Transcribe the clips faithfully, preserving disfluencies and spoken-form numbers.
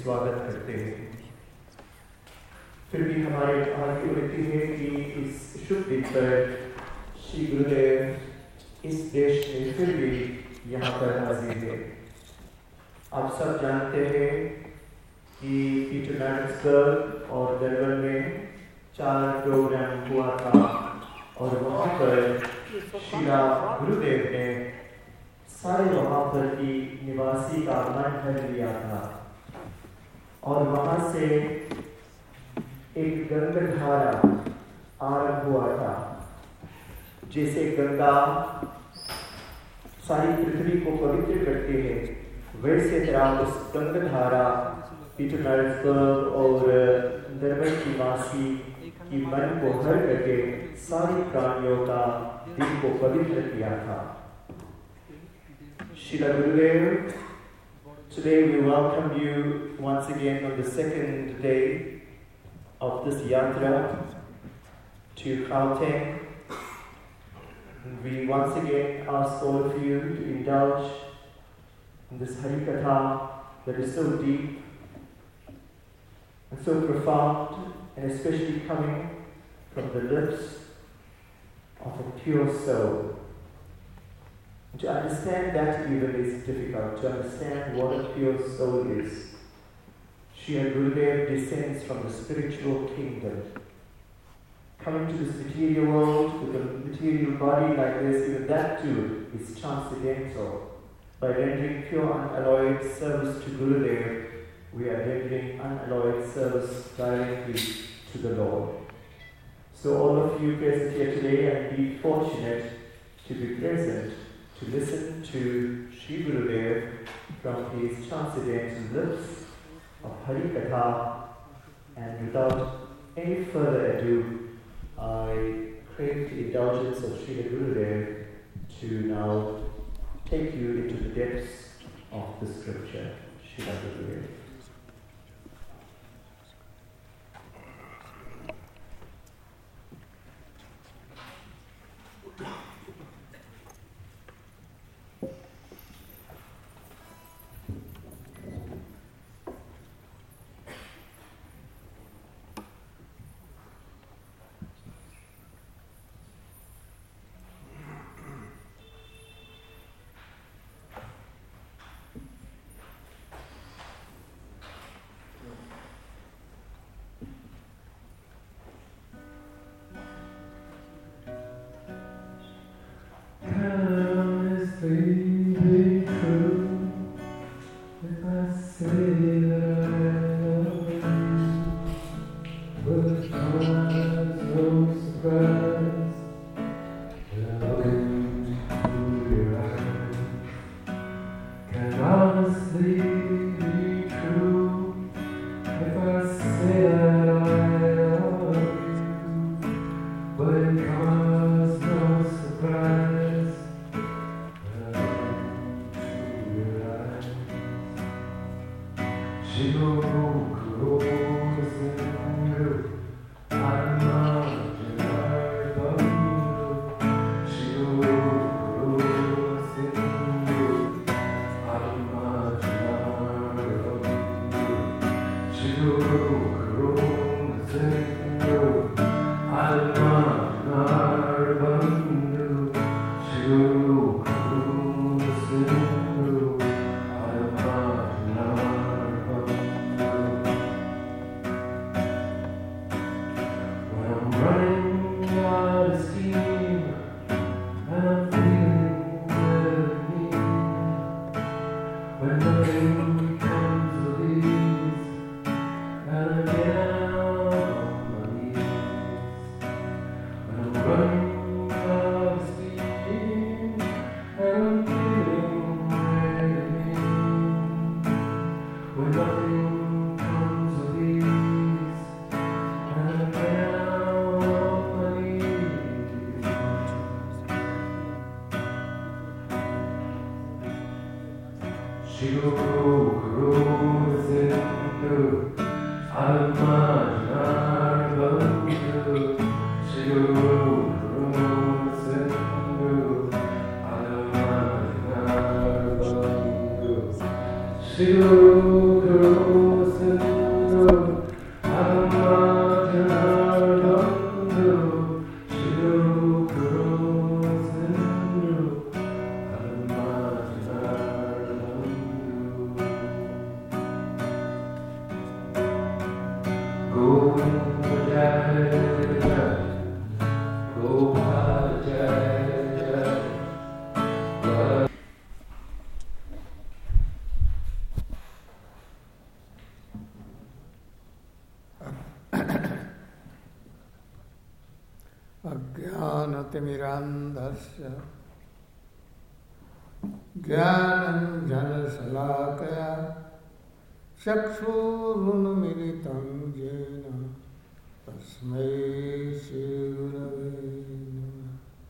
स्वागत करते हैं। फिर भी हमारे भाग्य होती है कि इस शुभ दिन पर श्री गुरुदेव इस देश में फिर भी यहाँ पर हाजिर है। आप सब जानते हैं कि पीटरमार्टिसबर्ग और डरबन में चार प्रोग्राम हुआ था और वहाँ पर श्रीला गुरुदेव ने सारे वहाँ पर की निवासी का मन भर लिया था और वहाँ से एक गंगाधारा आरंभ हुआ था। जैसे गंगा सारी पृथ्वी को पवित्र करती है, वैसे तरह उस गंगाधारा पीटरमार्टिसबर्ग और डरबन की वासी की मन को हर करके सारी प्राणियों का दिल को पवित्र किया था। Srila Gurudev, today we welcome you once again on the second day of this yatra to Gauteng. We once again ask all of you to indulge in this Harikatha that is so deep and so profound, and especially coming from the lips of a pure soul. To understand that even is difficult, to understand what a pure soul is. Srila Gurudev descends from the spiritual kingdom. Coming to this material world with a material body like this, even that too is transcendental. By rendering pure unalloyed service to Gurudev, we are rendering unalloyed service directly to the Lord. So all of you present here today are indeed fortunate to be present, to listen to Sri Gurudev from his transcendental lips of Harikatha. And without any further ado, I crave the indulgence of Sri Gurudev to now take you into the depths of the scripture. Sri Gurudev. Shiru Guru अज्ञानतिमिरान्धस्य ज्ञानञ्जनशलाकया चक्षुरुन्मीलितं येन तस्मै श्रीगुरवे नमः।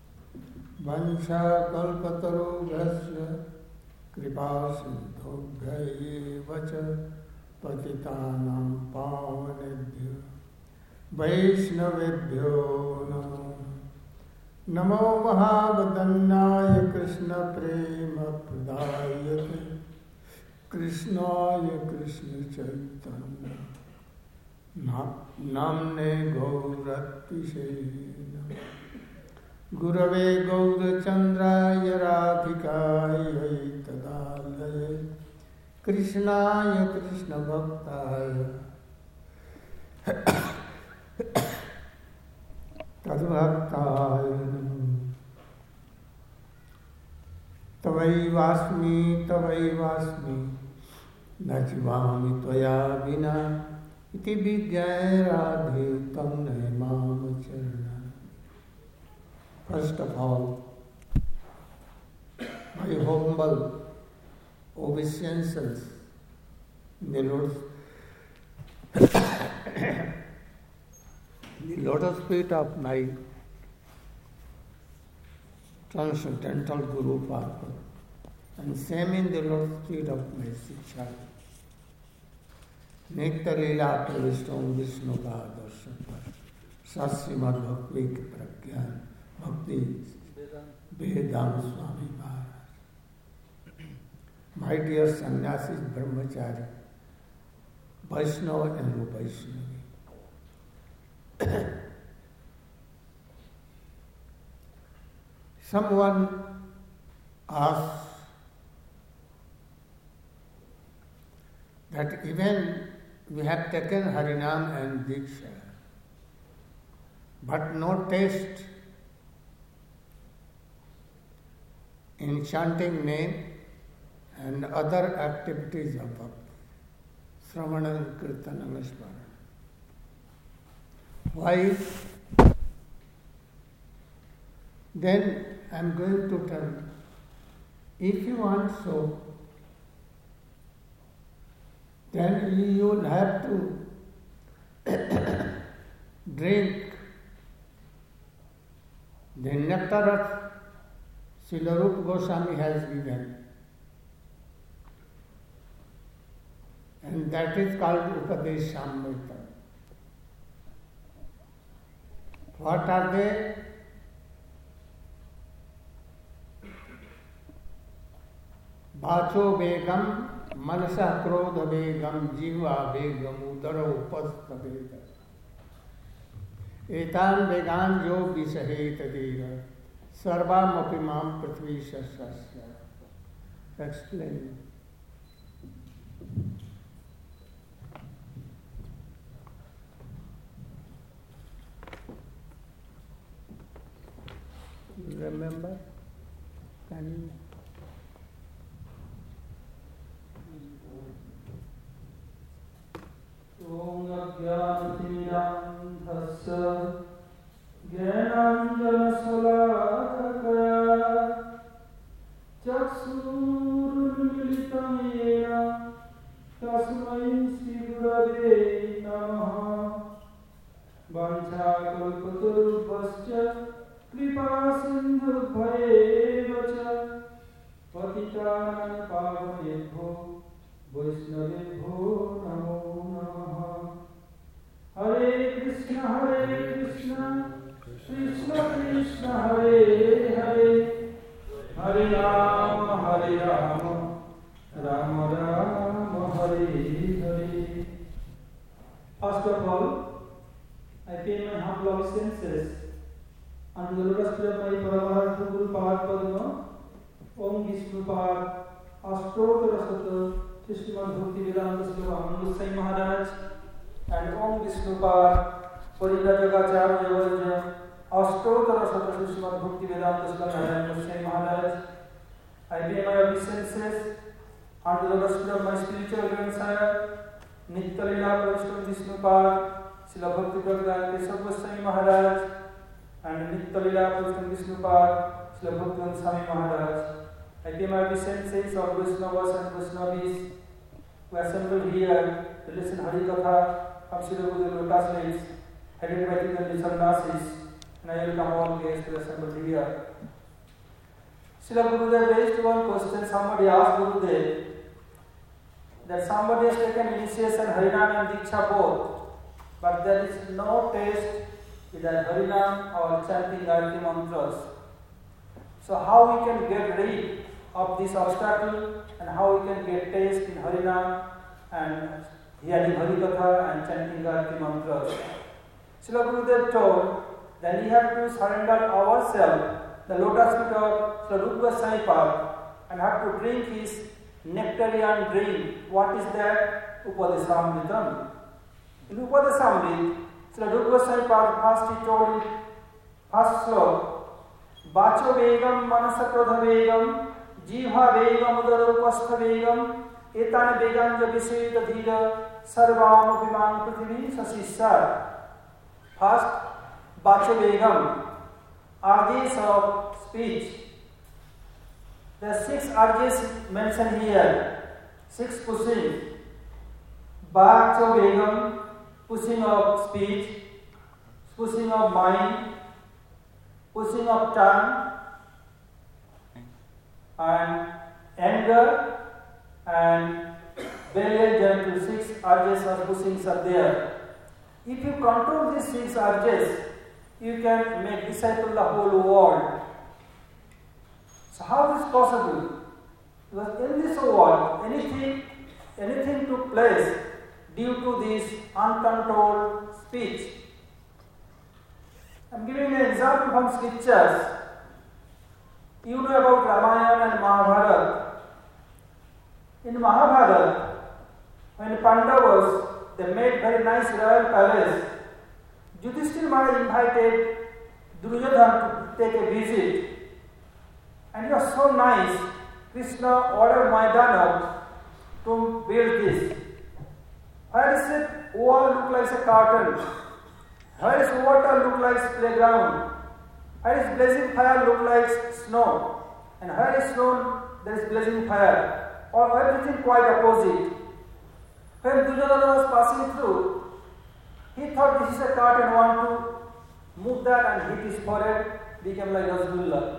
वंशाकल्पतरुभ्यश्च कृपासिन्धुभ्यैव च पतितानां पावनेभ्यो वैष्णवेभ्यो नमो नमो महावदन्नाय कृष्णप्रेमप्रदायते कृष्णाय कृष्णचैतन्य नाम्ने गौरतिशे नमः। गुरवे गौरचन्द्राय राधिकायै तदालये कृष्णाय कृष्णभक्ताय तद्भक्ताय तवैवास्मि तवैवास्मि न जीवामि त्वया विना इति विज्ञाय राधे तं नय माम चरणा। First of all, my humble obeisances in the Lord's the lotus feet of my transcendental Guru Father, and same in the lotus feet of my Shiksha. Nitya Leela Pravishtam Vishnu Padarshan Sasrimad Bhakti Pragyan Bhakti Vedanta Swami Maharaj. My dear sannyasis, brahmachari, Vaishnava and Vaishnavi, someone asks that even we have taken Harinam and Diksha, but no taste in chanting name and other activities of bhakti, Sramana, Kirtana, Smara. Why? Then I am going to tell you, if you want so, then you will have to drink the nectar of Srila Rupa Goswami has given, and that is called Upadeshamrita. What are they? Vacho Begam, Manasa Krodha Begam, Jiva Begam, Udara Upastha Begam. Etan Began Jo Visaheta Deva, Sarvam Apimam Prithvi Sasasya. Explain. Remember? Can you? Om Ajnanatimirandhasya Jnananjanasalakaya Chaksurunmilitam yena Tasmai Shri Gurave Namaha. Vanchakalpatarubhasya Kripa Sindhubhayeva cha Patitanam pavanebho Vaishnavebho namo namaha. Hare Krishna Hare Krishna Krishna Krishna Hare Hare Hare Rama Hare Rama Rama Rama Hare Hare. First of all, I pay my humble obeisances unto the lotus feet of my Paramahansa Guru Pad Padma, Om Vishnu Pad, Ashtottara Sata, Srimad Bhakti Vedanta Swami Goswami Maharaj, and Om Vishnupad Parivrajagacharya Vaja Ashtottara Shata Srimad Bhakti Vedanta Swami Goswami Maharaj. I pay my obeisances unto the gospel of my spiritual grandsire, Nitya-lila Vaishnava Vishnupad, Srila Bhakti Pragyan Keshav Goswami Maharaj, and Nitya-lila Vaishnava Vishnupad, Srila Bhakti Swami Maharaj. I pay my obeisances of Vaishnavas and Vaishnavis who assembled here to listen Hari Katha from Srila Gurudev Lotus Leaves, headed by the Sannyasis, and I welcome all guests to assemble here. Srila Gurudev raised one question. Somebody asked Gurudev that somebody has taken initiation, Harinam and Diksha both, but there is no taste with that Harinam or chanting Gayatri mantras. So how we can get rid of this obstacle and how we can get taste in Harinam and hearing Harikatha and chanting Gayatri mantras? Srila Gurudev told that we have to surrender ourselves the lotus feet of Srila Rupa Goswami and have to drink his nectarian drink. What is that? Upadesamritam. In Upadesamrit, Srila Rupa Goswami first he told in first slok, Bacho Vegam Manasakrodha Vegam Jiva Vegam Udarupastha Vegam Etana Vegam Jabhiseta Dhira Sarvam Upimang Prithvi Sasisar. First, Bacho Vegam, urges of speech. There are six urges mentioned here, six pushing. Bacho Vegam, pushing of speech, pushing of mind, pushing of tongue, and anger, and belly and gentle. Six urges or pushings are there. If you control these six urges, you can make disciple the whole world. So how is possible? Because in this world, anything, anything took place due to this uncontrolled speech. I am giving an example from scriptures. You know about Ramayana and Mahabharata. In Mahabharata, when Pandavas, they made very nice royal palace, Yudhishthira Maharaj invited Duryodhana to take a visit. And it was so nice. Krishna ordered Maidana to build this. Where is it? Wall look like a curtain. Where is water look like playground. Where is blazing fire look like snow. And where is snow there is blazing fire. Or everything quite opposite. When Duryodhana was passing through, he thought this is a curtain, want to move that and hit his forehead, became like Rasgulla.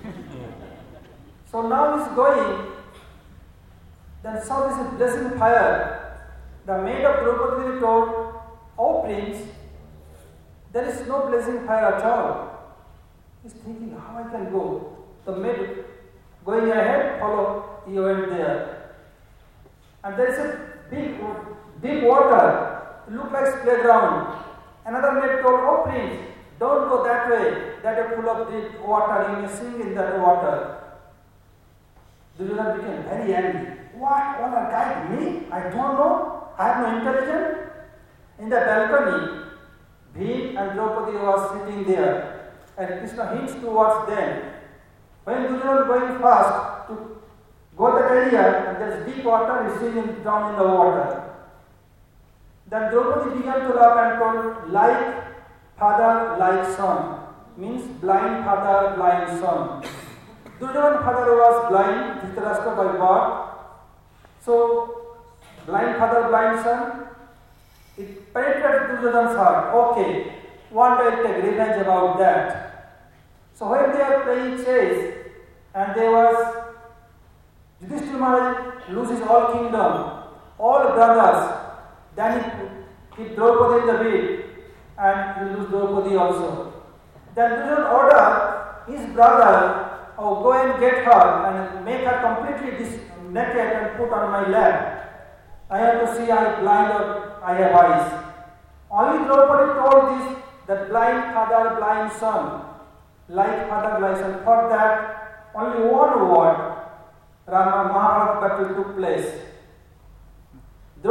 So now he's going, then saw this blazing fire. The maid of Draupadi told, "Oh prince, there is no blazing fire at all." He's thinking, how I can go? The maid going ahead, follow, he went there. And there is a big, deep water. It looked like playground. Another maid told, "Oh prince, don't go that way. That is full of deep water. You may sink in that water." Duryodhana became very angry. What? Want to guide me? I don't know. I have no intelligence. In the balcony, Bhim and Draupadi was sitting there, and Krishna hints towards them. When Duryodhana going fast to go that area, and there is deep water, he is sitting down in the water. Then Draupadi began to laugh and told, "Like father, like son," means blind father, blind son. Duryodhana's father was blind, Dhritarashtra by birth. So, blind father, blind son, it penetrated Duryodhana's heart. Okay, one day I'll take revenge about that. So when they are playing chess, and there was Yudhishthira Maharaj loses all kingdom, all brothers, then he keep Draupadi in the bed, and he lose Draupadi also. Then Duryodhana ordered his brother, "Oh, go and get her and make her completely dis- naked and put on my lap. I have to see I am blind or I have eyes." Only Draupadi told this, that blind father, blind son, like father, like son. For that, only one word, Rama Mahabharata battle took place. Draupadi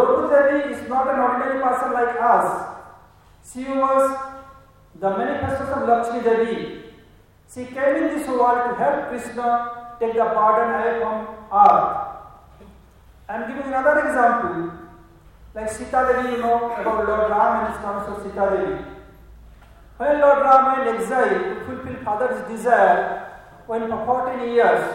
Devi is not an ordinary person like us. She was the manifestation of Lakshmi Devi. She came in this world to help Krishna take the burden away from earth. I am giving another example. Like Sita Devi, you know about Lord Ram and his consort Sita Devi. When Lord Ram went in exile to fulfill father's desire, when for fourteen years,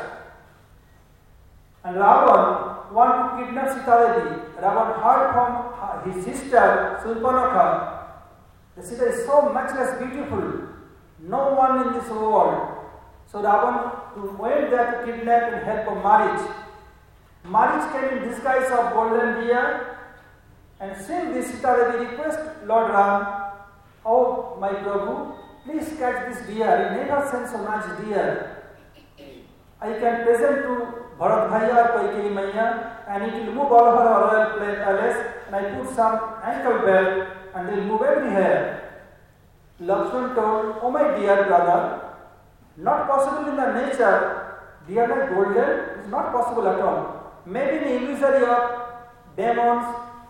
and Ravan wanted to kidnap Sita Devi, Ravan heard from his sister Surpanakha that Sita is so much less beautiful, no one in this world. So Ravan went there to kidnap and help of marriage. Marriage came in disguise of golden deer, and seeing this Sita Devi request Lord Ram, "Oh my Prabhu, please catch this deer. You never sent so much deer. I can present to Bharat Bhaiya or Kaikeyi Maiya, and it will move all over our royal palace, and I put some ankle belt, and they will move everywhere." Lakshman told, "Oh my dear brother, not possible in the nature. Deer like golden is not possible at all. Maybe an illusory of demons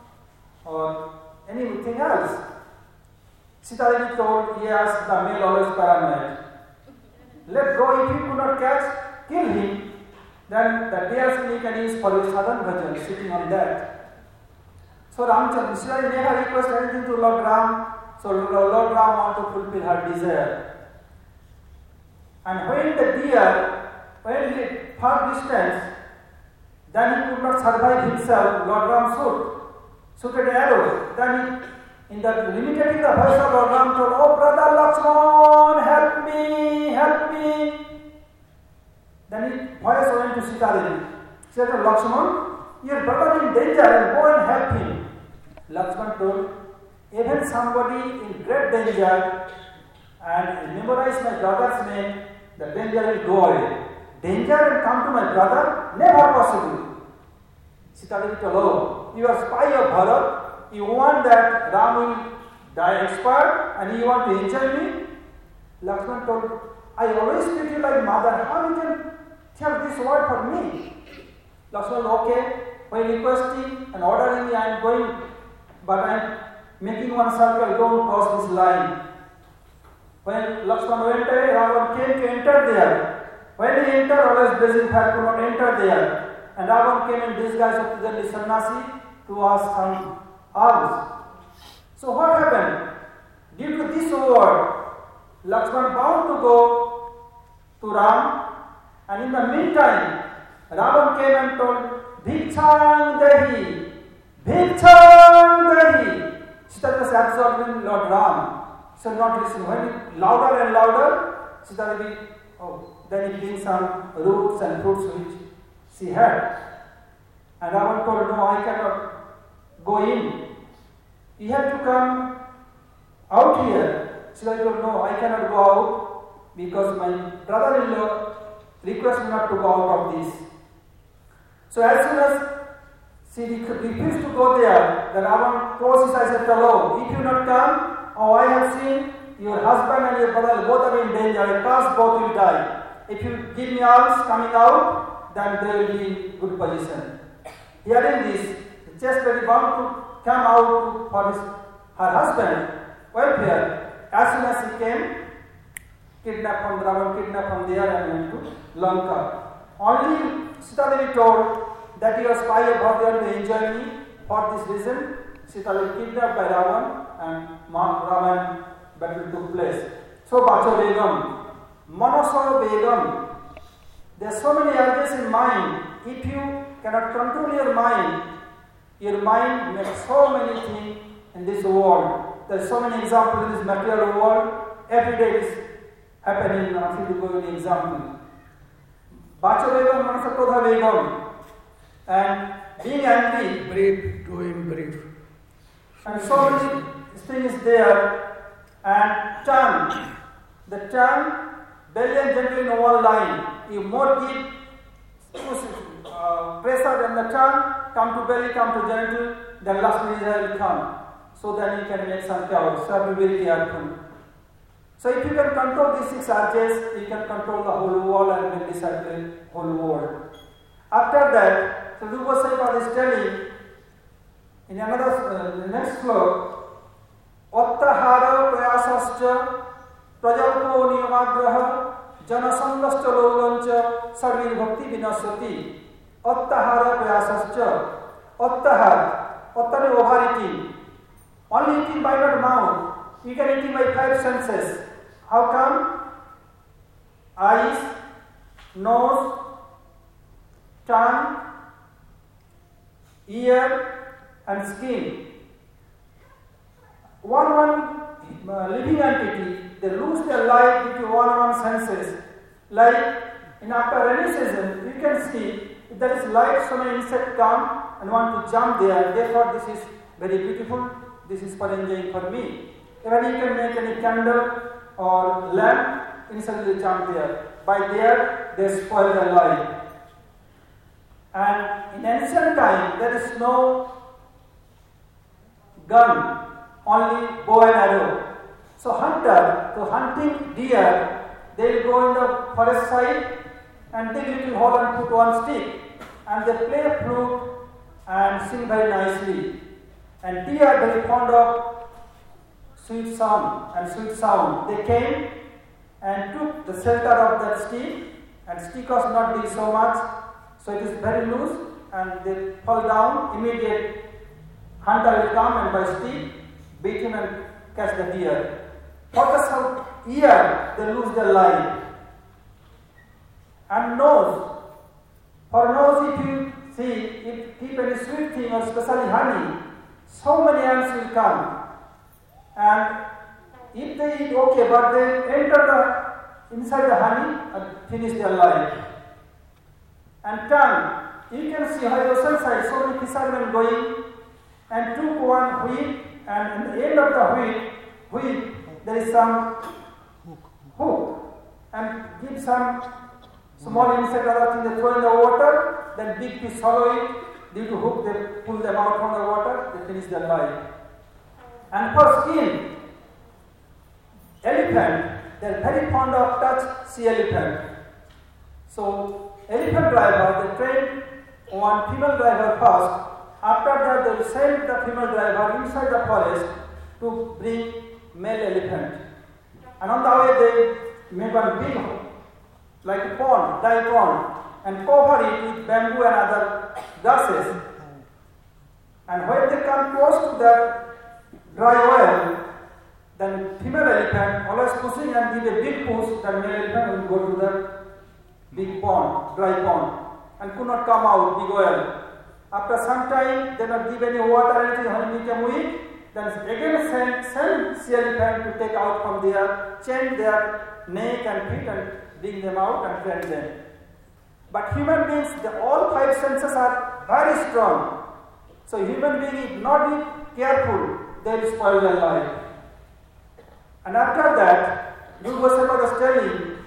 or anything else." Sita Devi told, "Yes, the male always paranoid. Let go. If you could not catch, kill him. Then the deer's meat can use for your sadhan bhajan, sitting on that." So Ramchandra, Sita Devi never requested anything to Lord Ram. So Lord Ram wanted to fulfill her desire. And when the deer went at far distance, then he could not survive himself. Lord Ram shoot, shooted an arrow. Then he, in the limiting the voice of Lord Ram, told, "Oh brother Lakshman, help me, help me." Then his voice went to Sita Devi. She said, "Lakshman, your brother is in danger, go and help him." Lakshman told, "Even somebody in great danger, and memorize my brother's name, the danger will go away. Danger and come to my brother, never possible." Sita Devi told, "Oh, you are spy of Bharat. You want that Ram will die expert, and you want to injure me?" Lakshman told, "I always treat you like mother. How you can tell this word for me?" Lakshman told, "Okay, by requesting and ordering me, I am going, but I am making one circle. Don't cross this line." When Lakshman went away, Ravan came to enter there. When he entered, always blazing fire could not enter there. And Ravan came in disguise of the sannyasi to ask some alms. So what happened? Due to this word, Lakshman bound to go to Ram, and in the meantime, Ravan came and told, "Bhikshang Dehi, Bhikshang Dehi." Sita was absorbed in Lord Ram. So not listen. When it louder and louder, Sita Devi, oh, then he brings some roots and fruits which she had. And Ravan told, "No, I cannot go in. You have to come out here." Sita told, "No, I cannot go out because my brother-in-law requests me not to go out of this." So as soon as she refused to go there, the Ravan closed his eyes and said, "Oh, if you not come, oh, I have seen your husband and your brother both are in danger. I trust both will die. If you give me alms coming out, then they will be in good position." Hearing this, just very bound to come out for his, her husband welfare. As soon as he came, kidnapped from Ravan, kidnapped from there and went to Lanka. Only Sita Devi told that you are spy about them to enjoy me. For this reason, Sita Devi kidnapped by Ravan, and Ravan battle took place. So Bacho Begum, Manaso Begum, there are so many urges in mind. If you cannot control your mind, your mind makes so many things in this world. There are so many examples in this material world. Every day it is happening. Nothing to go in example. Bacho Begum, Manasakrodha Begum, and being angry. Brief, to him brief. And so many things there. And tongue. The tongue, belly and gentle in one line. You more give uh, pressure on the tongue, come to belly, come to gentle, then last desire will come. So then you can make some chaos. So be very careful. So if you can control these six urges, you can control the whole world and will disciple whole world. After that, so Rupa Goswami is telling In another, uh, the next slok, Attahara prayasascha prajalpo niyamagraha janasanglascha lolancha sarvir bhakti vinasati. Attahara prayasascha. Attahar, attare over eating. Only eating by not mouth. You can eat by five senses. How come? Eyes, nose, tongue, ear, and skin. One one uh, living entity, they lose their life due to one one senses. Like in after rainy season, you can see if there is light, so many insects come and want to jump there. They thought this is very beautiful. This is for enjoying for me. Even you can make any candle or lamp, insect will jump there. By there, they spoil their life. And in ancient time, there is no gun, only bow and arrow. So hunter, to hunting deer, they will go in the forest side and dig little hole and put one stick. And they play flute and sing very nicely. And deer are very fond of sweet song and sweet sound. They came and took the shelter of that stick, and stick was not big so much, so it is very loose, and they fall down. Immediate hunter will come and by stick beat him and catch the deer. For the ear, they lose their life. And nose, for nose, if you see, if keep any sweet thing or especially honey, so many ants will come. And if they eat okay, but they enter the inside the honey and finish their life. And tongue, you can see how the ocean side, so many fishermen going and took one wheat, and in the end of the wheat, wheat there is some hook, and give some small insect or other thing they throw in the water, then big fish swallow it. Due to hook, they pull them out from the water, they finish their life. And for skin, elephant, they are very fond of touch sea elephant. So elephant driver, they train one female driver first. After that, they will send the female driver inside the forest to bring male elephant. And on the way, they make one big, like a pond, dry pond, and cover it with bamboo and other grasses. And when they come close to that dry well, then female elephant always pushing and give a big push, then male elephant will go to the big pond, dry pond, and could not come out, big well. After some time, they not give any water or anything, when it became weak, then again send, send sea elephant to take out from there, change their neck and feet and bring them out and train them. But human beings, the, all five senses are very strong. So human being, if not be careful, they will spoil their life. And after that, Guru Goswami was telling,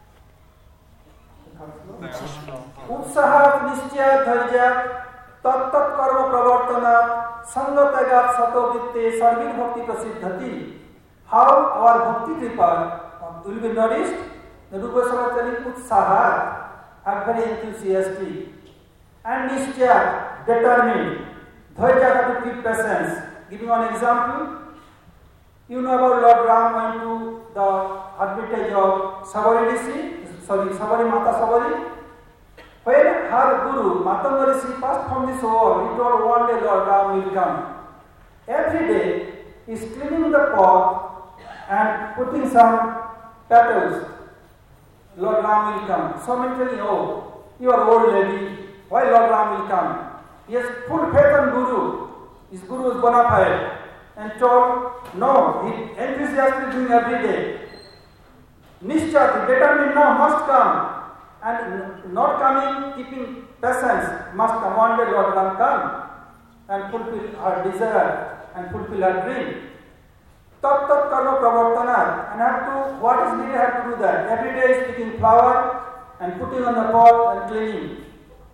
Utsahat Nishchaya Dharya Tat Tat Karma Pravartana Sangatagat Sato Vitte Sarvir Bhakti Prasiddhati. How our Bhakti Kripa will be nourished? The Guru Goswami was telling Utsahat, are very enthusiastic. And Nishchaya, determined. Dharya, have to keep patience. Giving one example, you know about Lord Ram went to the hermitage of Sabari Rishi, sorry, Sabari Mata Sabari. When her Guru, Matanga Rishi, passed from this world, he told one day Lord Ram will come. Every day, he is cleaning the pot and putting some petals. Lord Ram will come. So many telling, oh, you are old lady, why Lord Ram will come? He has full faith on Guru. His Guru is bona fide. And told, no, he enthusiastically doing every day. Nishcha, determined now, must come. And not coming, keeping patience, must come. One day Lord Ram come and fulfill her desire and fulfill her dream. Tat tat karma pravartana, and have to, what is needed, have to do that. Every day is picking flower and putting on the pot and cleaning.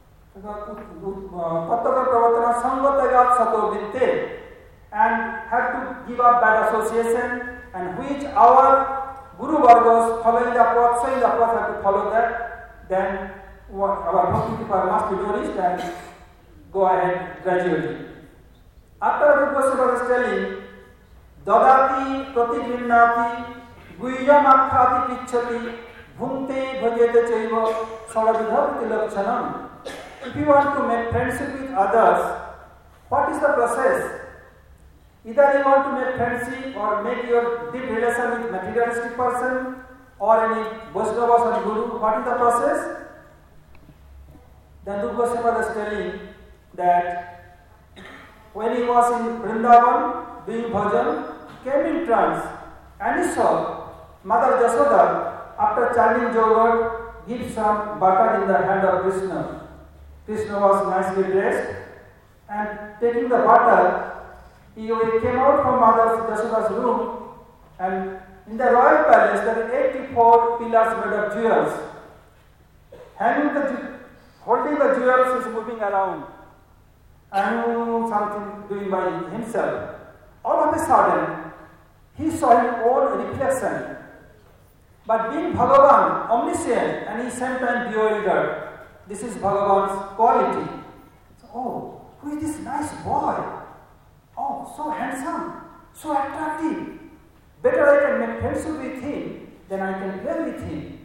Tattva pravartana sangatagat sato vitte, and have to give up bad association, and which our Guru Vargas following the path, saying the path, have to follow that, then our Bhakti Kripa must be nourished and go ahead gradually. After Rupa Goswami was telling, Dadati pratigrinnati guhyam akkhati pichati bhunte bhajete chaiva saladidhavati lakshanam. If you want to make friendship with others, what is the process? Either you want to make friendship or make your deep relation with materialistic person or any Vaishnavas or Guru, what is the process? Then Rupa Goswami was telling that when he was in Vrindavan doing bhajan, came in trance and he saw Mother Jashoda, after chanting Jogad, give some butter in the hand of Krishna. Krishna was nicely dressed and taking the butter, he came out from Mother Jashoda's room, and in the royal palace there are eighty-four pillars made of jewels. Hanging the, holding the jewels is moving around and something doing by himself. All of a sudden, he saw his own reflection. But being Bhagavan, omniscient, and he same time bewildered, this is Bhagavan's quality. So, oh, who is this nice boy? Oh, so handsome, so attractive. Better I can make friendship with him than I can play with him.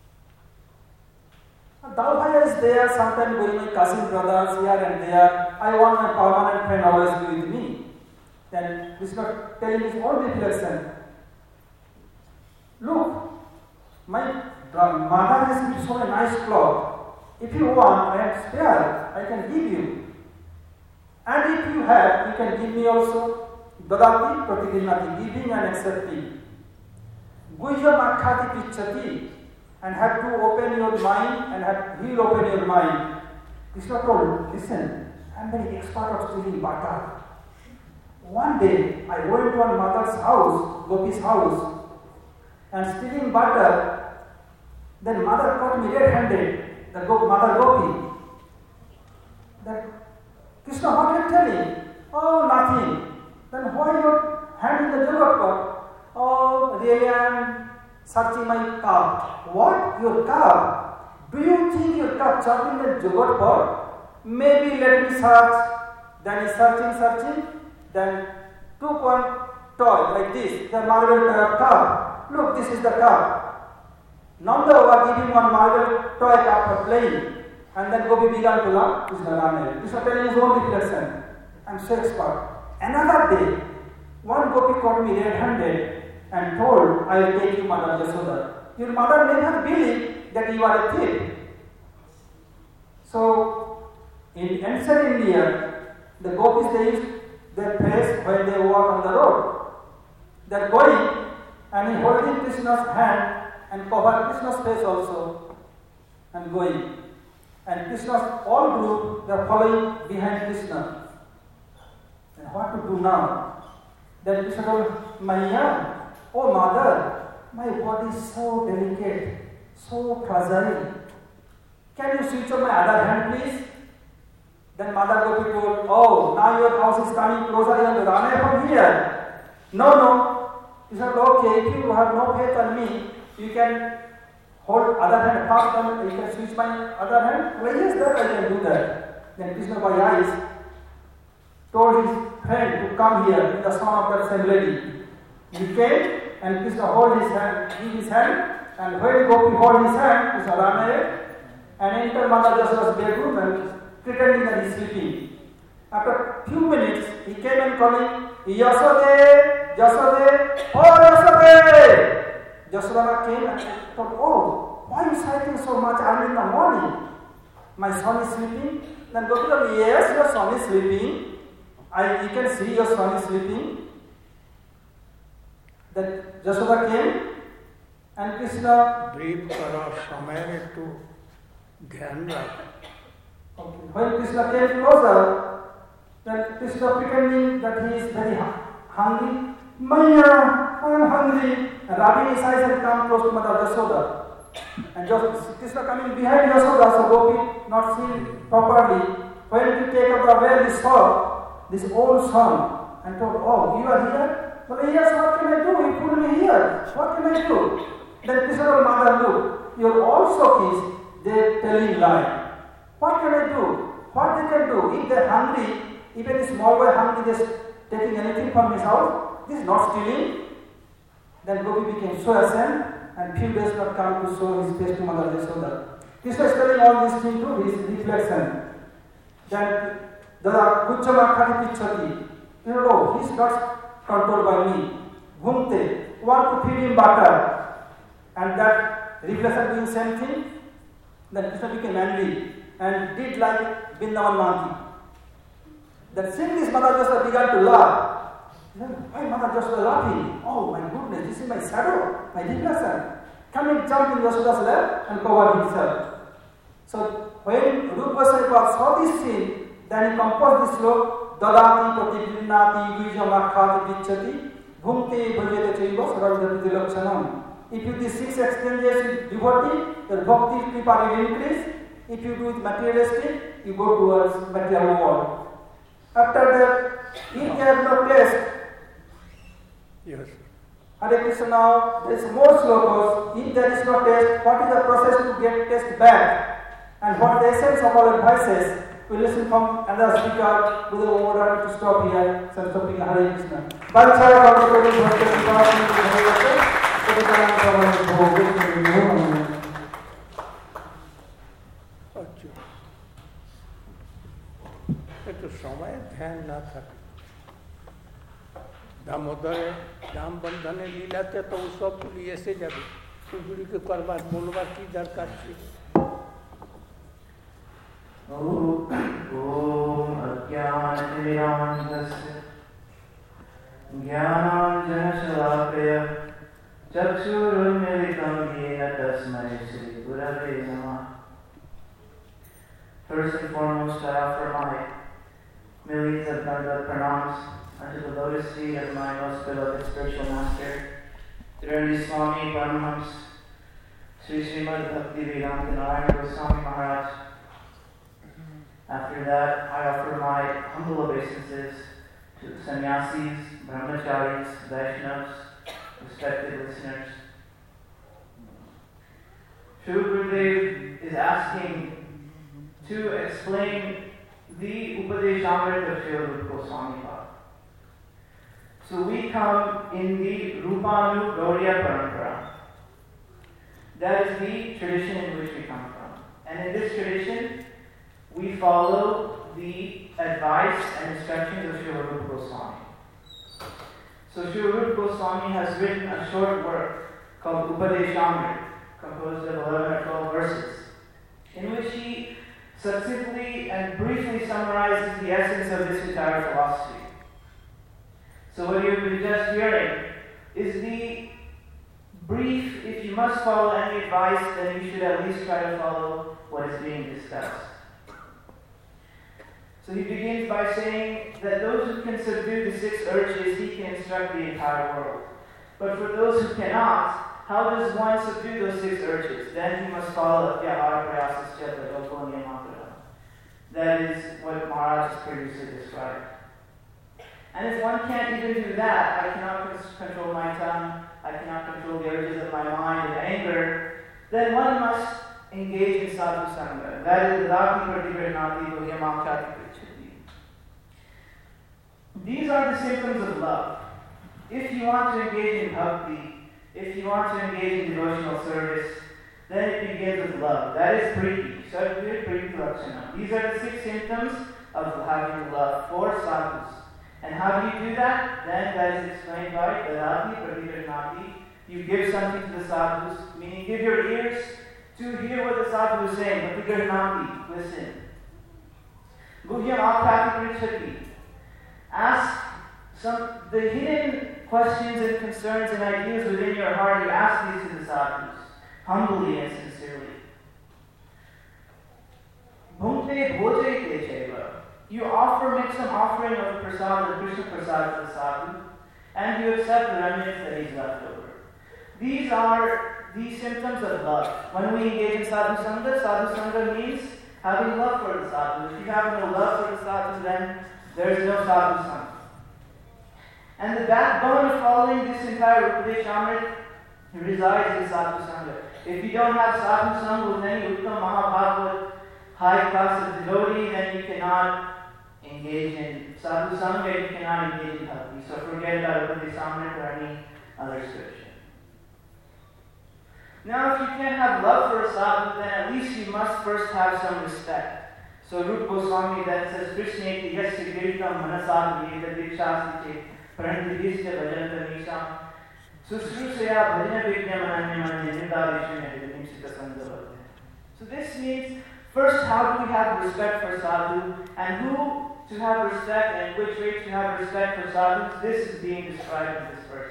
Dalbhaya is there, sometimes going my cousin brothers here and there. I want my permanent friend always be with me. Then Krishna telling his own reflection. Look, my mother has so a nice cloth. If you want, I am spare, I can give you. And if you have, you can give me also. Dadati pratigrinnati, giving and accepting. Guhyam akkhati pichati, and have to open your mind and have, he will open your mind. Krishna told, listen, I am very expert of stealing butter. One day, I went to one mother's house, Gopi's house, and stealing butter. Then mother caught me red-handed, the go- mother Gopi. That, Krishna, what are you telling? Oh, nothing. Then why your hand in the yogurt pot? Oh, really I am searching my cup. What? Your cup? Do you think your cup chopped in the yogurt pot? Maybe let me search. Then he searching, searching. Then took one toy like this, the marble cup. Look, this is the cup. Nanda was giving one marble toy cup for playing. And then Gopi began to laugh. Krishna Ramaya. Krishna telling his own reflection. I am so expert. Another day, one Gopi caught me red-handed and told, I will take you, Mother Jashoda. Your mother may not believe that you are a thief. So, in ancient India, the Gopis, they used their face when they walk on the road. They are going and he holding Krishna's hand and cover Krishna's face also and going. And Krishna's all group, they are following behind Krishna. And what to do now? Then Krishna told, Maya, oh mother, my body is so delicate, so fragile. Can you switch on my other hand, please? Then Mother Gopi told, oh, now your house is coming closer, you have to run away from here. No, no. He said, okay, if you have no faith on me, you can hold other hand fast and you can switch my other hand. Well, yes, that I can do that. Then Krishna by eyes told his friend to come here in the son of that same lady. He came and Krishna hold his hand, give his hand, and when Gopi hold his hand, Krishna ran away and entered Mother Jashoda's bedroom and pretending that he is sleeping. After few minutes, he came and calling, Yasode, Yasode, oh Yasode! Jashoda came and thought, oh, why are you shouting so much early in the morning? My son is sleeping. Then Gopi told, yes, your son is sleeping. I, you can see your son is sleeping. Then Jashoda came and Krishna brief karo samay to dhyan rakh. Okay. When Krishna came closer, then Krishna pretending that he is very hungry. Maya, I am hungry. And rubbing his eyes and come close to Mother Jashoda. And just Krishna coming behind Jashoda, so Gopi not seen properly. When he take up the well, he saw this old son and told, oh, you are here? Well, yes, what can I do? You put me here. What can I do? Then Krishna told Mother, look, your old Sakhis, they are telling lie. What can I do? What they can do? If they are hungry, even a small boy hungry just taking anything from his house, this is not stealing. Then Gopi became so ashamed and few days not come to show his face to Mother Yashoda. Krishna is telling all these things to his reflection. Then Dada Kuchama Khati Pichati, you know, he is not controlled by me. Bhumte, want to feed him butter. And that reflection doing same thing. Then Krishna became angry and did like Vrindavan monkey. Then seeing this, Mother Yashoda began to laugh. Then, why Mother Yashoda laughing? Oh my goodness, this is my shadow, my reflection. Come and jump in Yashoda's lap and cover himself. So when Rupa Goswami saw this scene, then he composed this slok, Dadati Pati Grinati Guijama Khati Pichati Bhumte Bhajeta Chaiva Saradapiti Lakshanam. If you do six exchanges with devotee, your bhakti kripa will increase. If you do with materialistic, you go towards material world. After that, he has no taste. Yes. Hare Krishna, now there is more slokas. If there is no taste, what is the process to get taste back? And what the essence of all advices? We listen from another speaker with the order to stop here. So stopping Hare Krishna. Banchaya Bhagavata Bhakti तो समय ध्यान ना था दामोदर दाम बंधने लीला थे तो वो सब लिए से जब उगड़ी के करवा बोलवा की दरकार थी ओम अज्ञानतिमिरान्धस्य ज्ञानाञ्जनशलाकया चक्षुरुन्मिलितं येन तस्मै श्रीगुरवे नमः. First and foremost, I offer my millions of Danda pranams unto the lotus feet of my most beloved spiritual master, Dhirani Swami Paramahamsa, Sri Srimad Bhakti Vedanta Narayana Goswami Maharaj. After that, I offer my humble obeisances to the sannyasis, brahmacharis, Vaishnavas, respected listeners. Shri Gurudev is asking to explain the Upadeshamrita of Sri Rupa Goswami Bhava. So we come in the Rupanu Gauriya Parampara. That is the tradition in which we come from. And in this tradition, we follow the advice and instructions of Sri Rupa Goswami. So Sri Rupa Goswami has written a short work called Upadeshamrita, composed of eleven or twelve verses, in which he succinctly and briefly summarizes the essence of this entire philosophy. So what you've been just hearing is the brief. If you must follow any advice, then you should at least try to follow what is being discussed. So he begins by saying that those who can subdue the six urges, he can instruct the entire world. But for those who cannot, how does one subdue those six urges? Then he must follow Vyahara Prayasas Cheta Dokonya Matra. That is what Maharaj has previously described. And if one can't even do that, I cannot control my tongue, I cannot control the urges of my mind and anger, then one must engage in sadhu sangha. That is Radhi Pratipranati Bhagyamakati Prichati. These are the symptoms of love. If you want to engage in bhakti, if you want to engage in devotional service, then it begins with love. That is Priti. Sadhguru Priti Lakshana. These are the six symptoms of having love for sadhus. And how do you do that? Then that is explained by Dadati Pratipranati. You give something to the sadhus, meaning give your ears to hear what the sadhu is saying. Pratipranati, listen. Guhyam Akati Prichati. Ask some the hidden questions and concerns and ideas within your heart. You ask these to the sadhus, humbly and sincerely. Bhumte bhojayate cheva. You offer, make some offering of the prasad, the Krishna prasad to the sadhu, and you accept the remnants that he's left over. These are the symptoms of love. When we engage in sadhu sangha, sadhu sangha means having love for the sadhu. If you have no love for the sadhu, then there is no sadhu sangha. And the backbone of following this entire Upadeshamrita resides in sadhu sangha. If you don't have sadhu sangha with any Uttam Mahabhagavad, high class of devotee, then you cannot engage in sadhu sangha, you cannot engage in bhakti. So forget about Upadesamrita or any other scripture. Now, if you can't have love for a sadhu, then at least you must first have some respect. So Rupa Goswami then says, Krishneti yasya giritam manasad veda dikshasti pranidhisya bhajanta nisham susrusaya bhajana vidyam ananyamanya nidadishya nidimsita sandhavate. So this means, first, how do we have respect for sadhu, and who to have respect, and which way to have respect for sadhus? This is being described in this verse.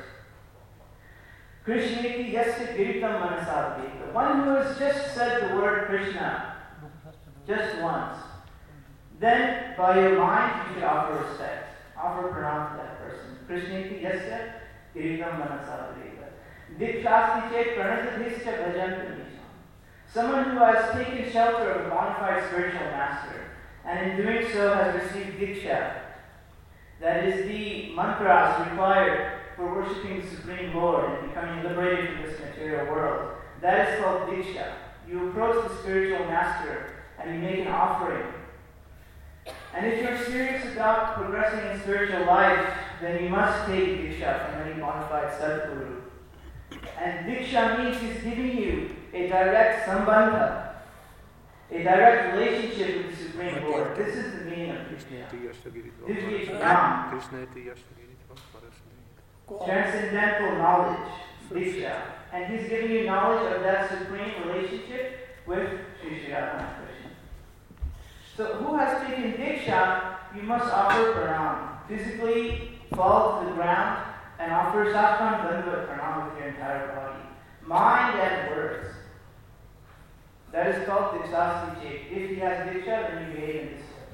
Krishneti yasya giritam manasad veda. One who has just said the word Krishna just once, then by your mind you should offer respect, offer pranam to that person. Krishneti yasya giritam manasad veda. Dikshasti chet pranatadhisya bhajanta nisham. Someone who has taken shelter of a bona fide spiritual master, and in doing so has received diksha, that is the mantras required for worshipping the Supreme Lord and becoming liberated from this material world. That is called diksha. You approach the spiritual master and you make an offering. And if you're serious about progressing in spiritual life, then you must take diksha from any bona fide sadguru. And diksha means he's giving you a direct sambandha, a direct relationship with the Supreme Lord. This is the meaning of diksha. Divya Jnana, transcendental knowledge, diksha. And he's giving you knowledge of that supreme relationship with Sri Sri Radha Krishna. So who has taken diksha, you must offer pranam. Physically fall to the ground and offer Shastram Dandava pranam with your entire body. Mind and words. That is called Dikshasti Chek. If he has diksha, then you behave in this way.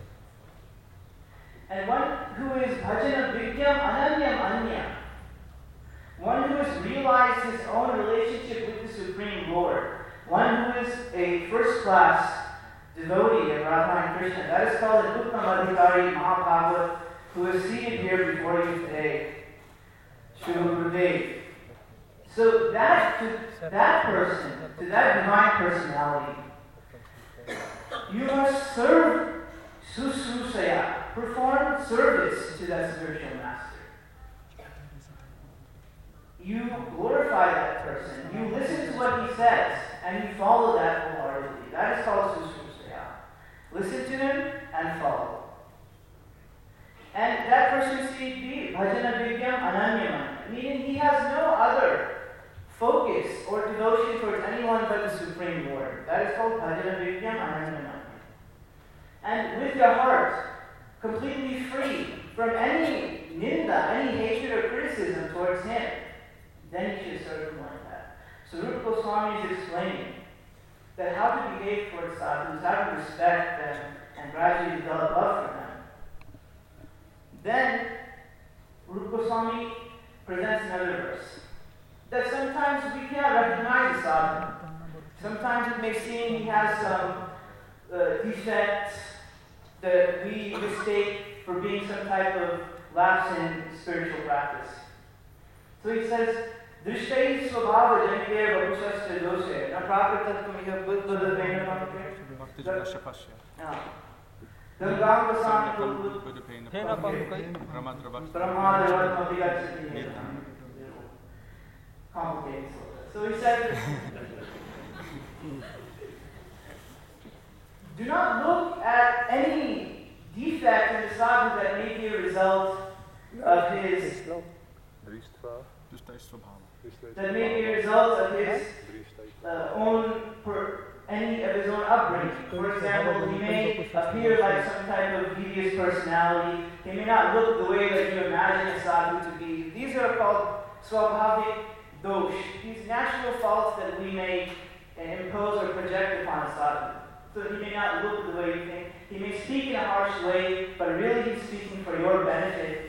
And one who is bhajana vidyam ananyam anya, one who has realized his own relationship with the Supreme Lord, one who is a first-class devotee of Radha and Krishna, that is called an Uttam Adhikari Mahabhagavad, who is seated here before you today, Srila Gurudev. So that, to that person, to that divine personality, you must serve susrusaya, perform service to that spiritual master. You glorify that person, you listen to what he says, and you follow that wholeheartedly. That is called susrusaya. Listen to him and follow. And that person is be bhajana vidyam ananyam, meaning he has no other focus or devotion towards anyone but the Supreme Lord. That is called bhajana vidyam ananyam. And with your heart completely free from any ninda, any hatred or criticism towards him, then you should serve him like that. So Rupa Goswami is explaining that how to behave towards sadhus, how to respect them, and gradually develop love for them. Then Rupa Goswami presents another verse. That sometimes we cannot recognize a sadhu. Sometimes it may seem he has some uh, defects that we mistake for being some type of lapse in spiritual practice. So he says, Drishtai svabhava janite vapushasya doshe na prakritattva buddha-buddha-vena pankhe. Gangam vasana kulput brahmadravadmabhigachati. Complicated. So he said, do not look at any defect in the sadhu that may be a result of his that may be a result of his uh, own per, any of his own upbringing. For example, he may appear like some type of devious personality. He may not look the way that you imagine a sadhu to be. These are called swabhavik dosh. These natural faults that we may impose or project upon a sadhu. So he may not look the way you think. He may speak in a harsh way, but really he's speaking for your benefit.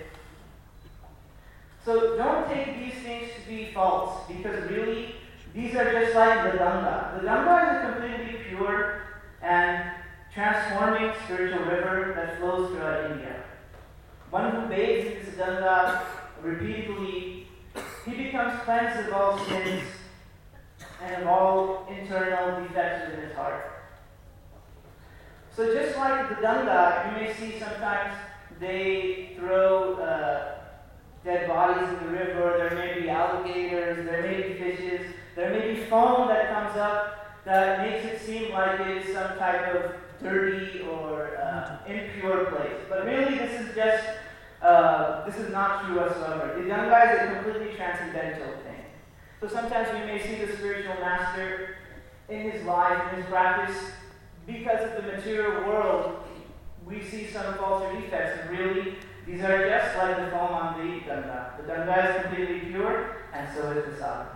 So don't take these things to be false, because really these are just like the Ganga. The Ganga is a completely pure and transforming spiritual river that flows throughout India. One who bathes in this Ganga repeatedly, he becomes cleansed of all sins and of all internal defects within his heart. So just like the Ganga, you may see sometimes they throw uh, dead bodies in the river. There may be alligators, there may be fishes, there may be foam that comes up that makes it seem like it is some type of dirty or uh, impure place. But really, this is just, uh, this is not true whatsoever. The Ganga is a completely transcendental thing. So sometimes we may see the spiritual master in his life, in his practice, because of the material world, we see some faults or defects, and really, these are just like the foam on the Ganga. The Ganga is completely pure, and so is the sadhu.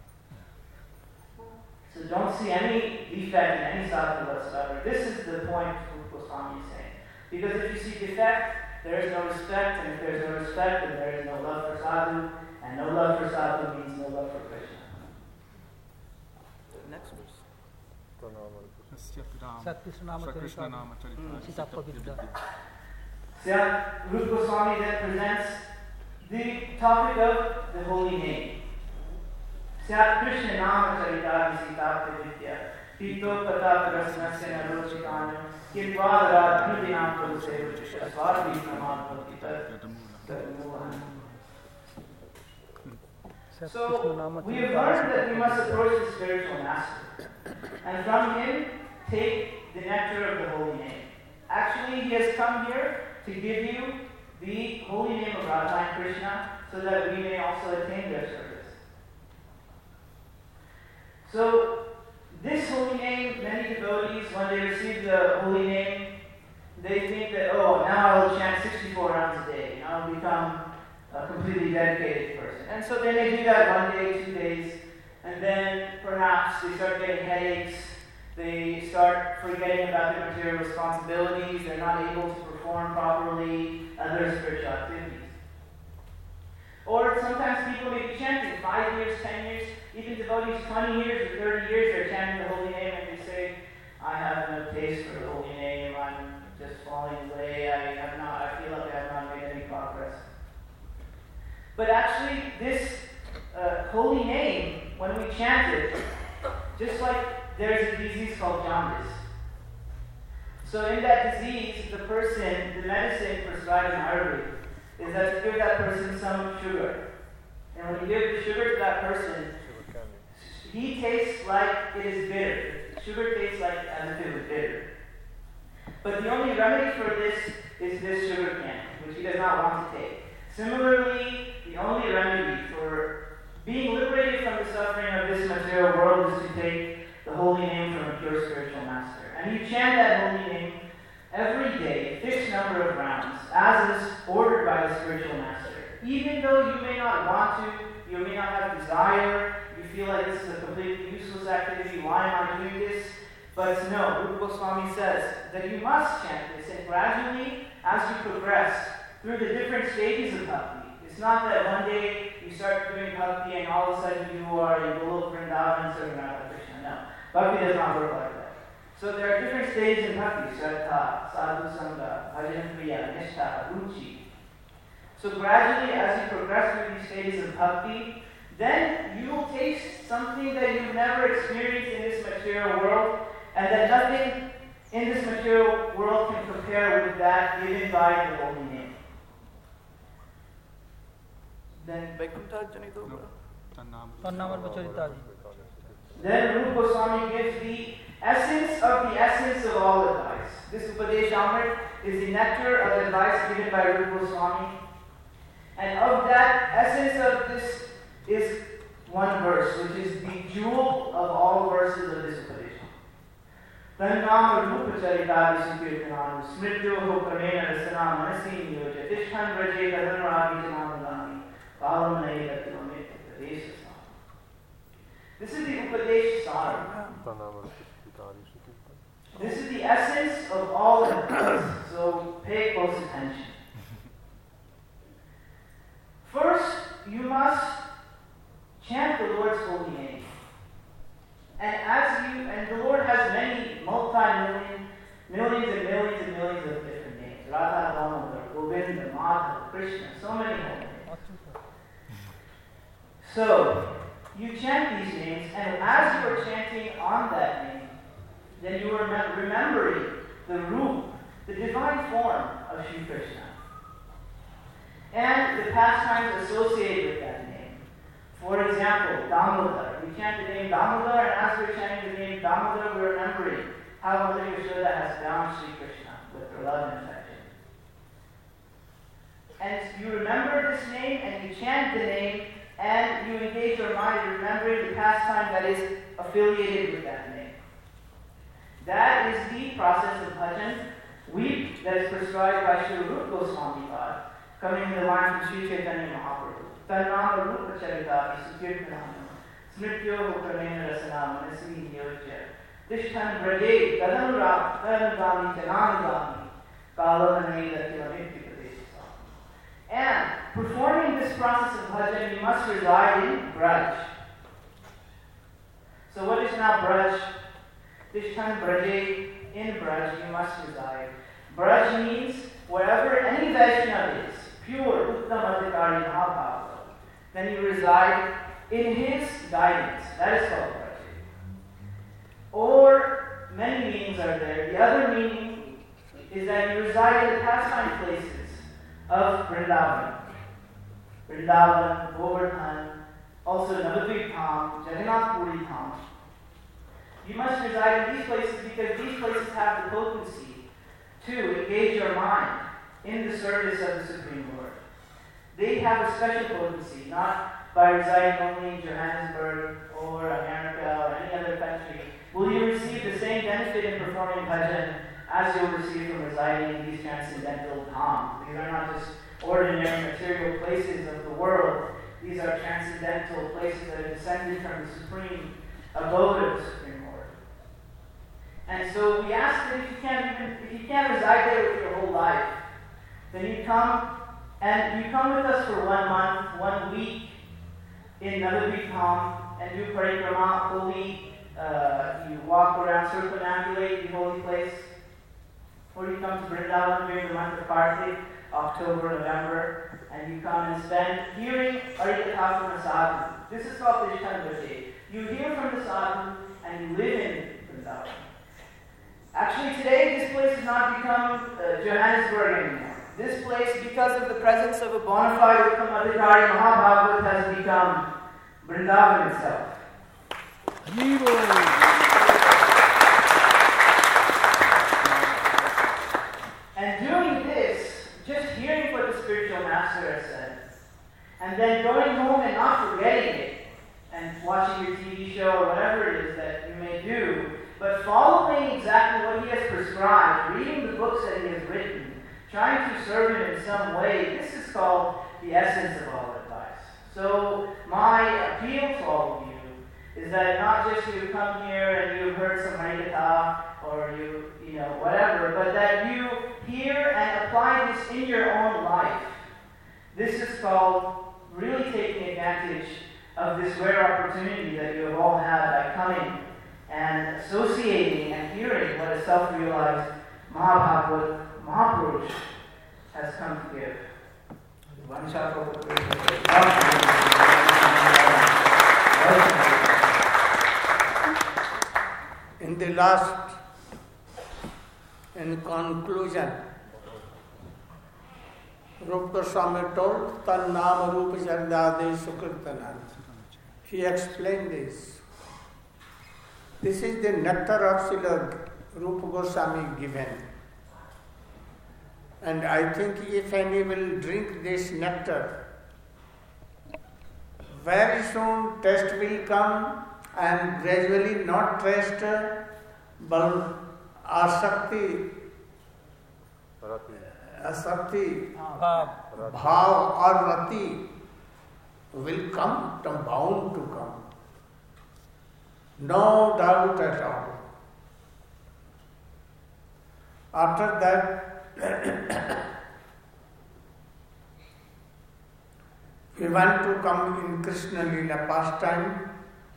So don't see any defect in any sadhu whatsoever. This is the point Rupa Goswami is saying. Because if you see defect, there is no respect, and if there is no respect, then there is no love for sadhu, and no love for sadhu means no love for Krishna. Next verse. So, Rupa Goswami then presents the topic of the holy name. Syat Krishna Nama Charita Visita Vidya Tito Pata Prasnasya Narochikanya Kirvadara Krudinam Kodse Swati Namat So, we have learned that we must approach the spiritual master and from him take the nectar of the holy name. Actually, he has come here to give you the holy name of Radha and Krishna so that we may also attain their service. So, this holy name, many devotees, when they receive the holy name, they think that, oh, now I will chant sixty-four rounds a day, and I will become a completely dedicated person. And so then they do that one day, two days, and then perhaps they start getting headaches, they start forgetting about their material responsibilities, they're not able to perform properly other spiritual activities. Or sometimes people may be chanting five years, ten years, even devotees twenty years or thirty years, they're chanting the holy name and they say, I have no taste for the holy name, I'm just falling away, I have not, I feel like I have not made any progress. But actually, this uh, holy name, when we chant it, just like there's a disease called jaundice. So in that disease, the person, the medicine prescribed in Ayurveda, is that to give that person some sugar. And when you give the sugar to that person, he tastes like it is bitter. Sugar tastes like as if it was bitter. But the only remedy for this is this sugar candy, which he does not want to take. Similarly, the only remedy for being liberated from the suffering of this material world is to take the holy name from a pure spiritual master. And you chant that holy name every day, a fixed number of rounds, as is ordered by the spiritual master. Even though you may not want to, you may not have desire, you feel like this is a completely useless activity, why am I doing this? But no, Rupa Goswami says that you must chant this, and gradually, as you progress through the different stages of bhakti, it's not that one day you start doing bhakti and all of a sudden you are in Golok Vrindavan serving Radha Krishna. No, bhakti does not work like that. So there are different stages in bhakti: Shraddha, Sadhu Sangha, Bhajan Priya, Nishtha, Ruchi. So gradually, as you progress through these stages of bhakti, then you will taste something that you've never experienced in this material world, and that nothing in this material world can compare with that given by the holy name. Then Vaikuntha Janito. Then Rupa Goswami gives the essence of the essence of all advice. This Upadesh Amrit is the nectar of advice given by Rupa Goswami. And of that essence of this is one verse, which is the jewel of all verses of this Upadesh. Tannam Rupa Charita Visukirtanam Smrityoho Pramena Rasana Manasi Nyoja Tishkan Raje Kadanragi Janamagami Palam Naida Tilomit Upadesh. This is the Upadesh Sara. This is the essence of all advice, so pay close attention. First, you must chant the Lord's holy name. And as you, and the Lord has many multi-million, millions and millions and millions of different names. Radha, Damodar, Govinda, Madhava, Krishna, so many holy names. So, you chant these names, and as you are chanting on that name, then you are remembering the root, the divine form of Shri Krishna. and the pastimes associated with that name. For example, Damodar. We chant the name Damodar, and as we're chanting the name Damodar, we're remembering how Mother Yashoda has bound Sri Krishna with her love and affection. And you remember this name, and you chant the name, and you engage your mind in remembering the pastime that is affiliated with that name. That is the process of bhajan, weep, that is prescribed by Sri Rupa Goswami Pad, coming in the line from Sri Chaitanya Mahaprabhu. Tannama Rupa Charitati Sukirtanam Smrityo Karnena Rasanam Manasi Yojya Tishtan Braje Tadanurab Tadanugami Jananugami Kalamane Lakilamiti. And performing this process of bhajan, you must reside in Braj. So what is now Braj? Tishtan Braje, in Braj you must reside. Braj means wherever any Vaishnava is, pure, Uttamadhikari Mahabhava, then you reside in his guidance. That is called Braj. Or many meanings are there. The other meaning is that you reside in the pastime places of Vrindavan. Vrindavan, Govardhan, also Navadvip Dham, Jagannath Puri Dham. You must reside in these places because these places have the potency to engage your mind in the service of the Supreme Lord. They have a special potency, not by residing only in Johannesburg or America or any other country. Will you receive the same benefit in performing bhajan as you'll receive from residing in these transcendental dhams? These are not just ordinary material places of the world. These are transcendental places that are descended from the supreme abode of the Supreme Lord. And so we ask that if you can't even if you can't reside there with your whole life, then you come and you come with us for one month, one week in Navadvip Dham and do parikrama, holy. Uh, you walk around, circumambulate the holy place. Or you come to Vrindavan during the month of Kartik, October, November, and you come and spend hearing Harikatha from the sadhu. This is called Tishtan Braje. You hear from the sadhu and you live in Vrindavan. Actually, today this place has not become uh, Johannesburg anymore. This place, because of the presence of a bona fide Uttamadhikari Mahabhagavat, has become Vrindavan itself. And doing this, just hearing what the spiritual master has said, and then going home and not forgetting it, and watching your T V show or whatever it is that you may do, but following exactly what he has prescribed, reading the books that he has written, trying to serve him in some way, this is called the essence of all advice. So my appeal to all of you is that not just you come here and you've heard some Harikatha or you, you know, whatever, but that you hear and apply this in your own life. This is called really taking advantage of this rare opportunity that you have all had by coming and associating and hearing what a self-realized Mahabhagavat Mahapurush has come to give. In the last, in conclusion, Rupa Goswami told Tannama Rupa Charidade Sukirtanan. He explained this. This is the nectar of Srila Rupa Goswami given. And I think if any will drink this nectar, very soon test will come and gradually not trust but asakti, asakti, bhav or rati will come, bound to come. No doubt at all. After that, we want to come in Krishna Leela pastime.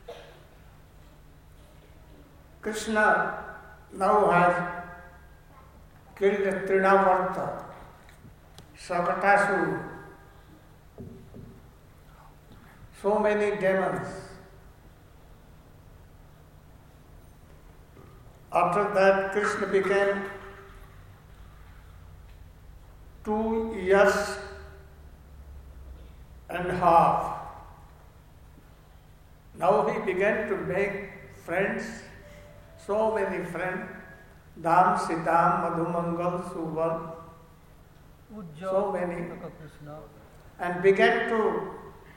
Krishna now has killed Trinavarta, Sakatasura, so many demons. After that, Krishna became two years and half. Now he began to make friends, so many friends, Dham, Siddham, Madhumangal, Suvan, so many, and began to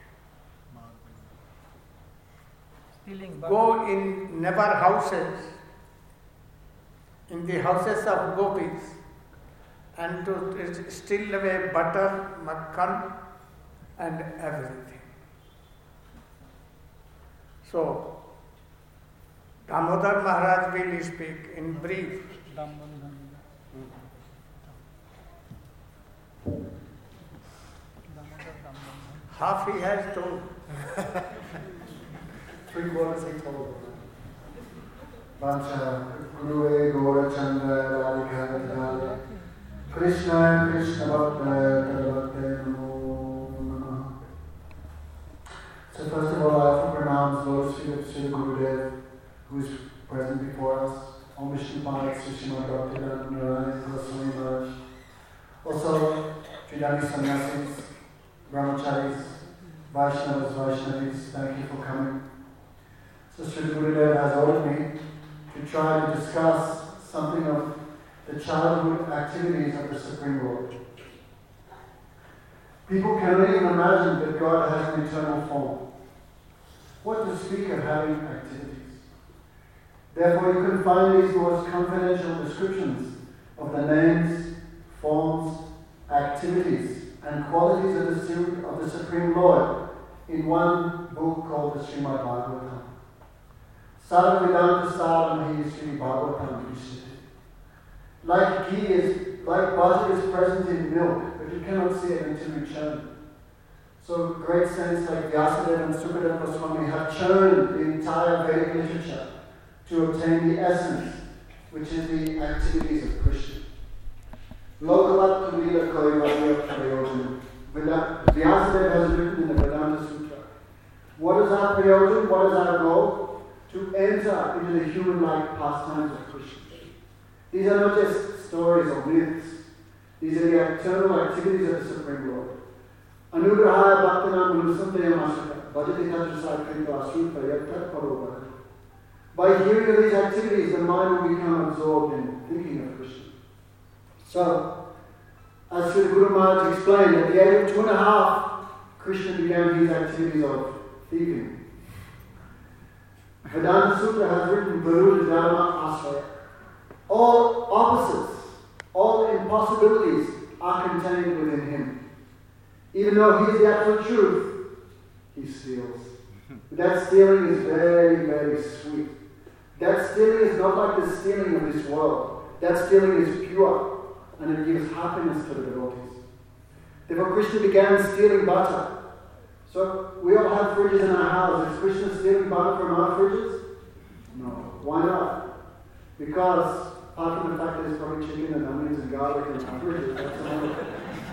go in never houses, in the houses of gopis, and to steal away butter, makhan, and everything. So, Damodar Maharaj will speak in brief. Half he has told. Three quarters he told. Vancha, Guru Gora Chandra Radhika Radha Krishna Krishna Bhakta Tadavate Namo Namaha. So first of all, I offer pranams, Lord Sri Gurudev, who is present before us, Om Vishnu Padat, Srimad Bhaktivedanta Narayan Goswami Maharaj. Also, Tridani Sannyasis, Brahmacharis, Vaishnavas, Vaishnavis, thank you for coming. So Sri Gurudev has ordered me to try to discuss something of the childhood activities of the Supreme Lord. People cannot even imagine that God has an eternal form. What to speak of having activities? Therefore, you can find these most confidential descriptions of the names, forms, activities, and qualities of the, of the Supreme Lord in one book called the Srimad Bhagavatam. Sarvavedanta Saram Hi Sri Bhagavatam Krishna. Like ghee is, like butter is present in milk, but you cannot see it until you churn it. So great saints like Vyasadeva and Sukadeva Goswami have churned the entire Vedic literature to obtain the essence, which is the activities of Krishna. Lokavat Kavila Kaivaya Prayojan. Vyasadeva has written in the Vedanta Sutra. What is our prayojan? What is our goal? To enter into the human-like pastimes of Krishna. These are not just stories or myths. These are the eternal activities of the Supreme Lord. Anugrahaya Bhaktanam Gurusamtaya Masaka Bhajati Tantrasai Kripa Srupa Yaktat Parobhara. By hearing of these activities, the mind will become absorbed in thinking of Krishna. So, as Sri Guru Maharaj explained, at the age of two and a half, Krishna began his activities of thieving. Vedanta Sutra has written Varuda Dharma Asraya. All opposites, all impossibilities are contained within him. Even though he is the absolute truth, he steals. That stealing is very, very sweet. That stealing is not like the stealing of this world. That stealing is pure, and it gives happiness to the devotees. Therefore Krishna began stealing butter. So we all have fridges in our house. Is Krishna stealing butter from our fridges? No. Why not? Because apart from the fact that there's probably chicken and onions and garlic in our fridges, that's another.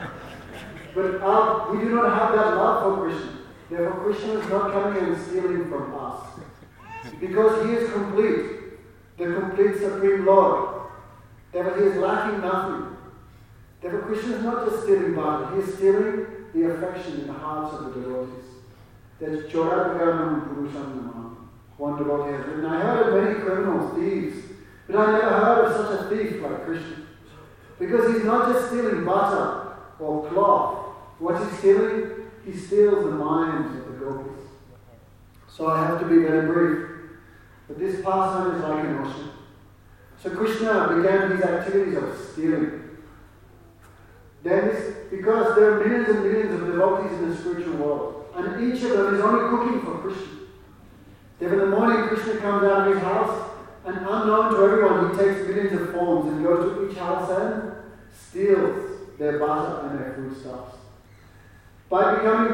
But our, we do not have that love for Krishna. Therefore Krishna is not coming and stealing from us. Because he is complete, the complete Supreme Lord. Therefore he is lacking nothing. Therefore Krishna is not just stealing butter, he is stealing the affection in the hearts of the devotees. That's Chorapaganam Purusham Namah. One devotee has written, I heard of many criminals, thieves, but I never heard of such a thief like Krishna. Because he's not just stealing butter or cloth. What he's stealing, he steals the minds of the gopis. So I have to be very brief. But this pastime is like an ocean. So Krishna began his activities of stealing. Then this, because there are millions and millions of devotees in the spiritual world, and each of them is only cooking for Krishna. Then in the morning, Krishna comes out of his house, and unknown to everyone, he takes millions of forms and goes to each house and steals their butter and their foodstuffs. By becoming,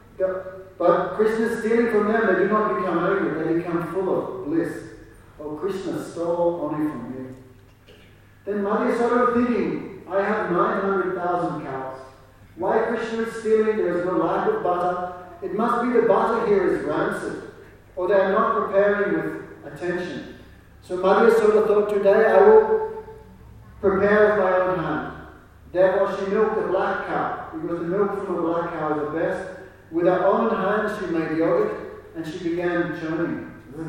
but Krishna stealing from them, they do not become angry, they become full of bliss. Oh, Krishna stole only from me. Then Madhya started thinking, I have nine hundred thousand cows. Why Krishna is stealing? There is no lack of butter. It must be the butter here is rancid, or they are not preparing with attention. So Madhya Soda thought, today I will prepare with my own hand. Therefore she milked a black cow, because the milk from a black cow is the best, With her own hands she made yogurt and she began churning.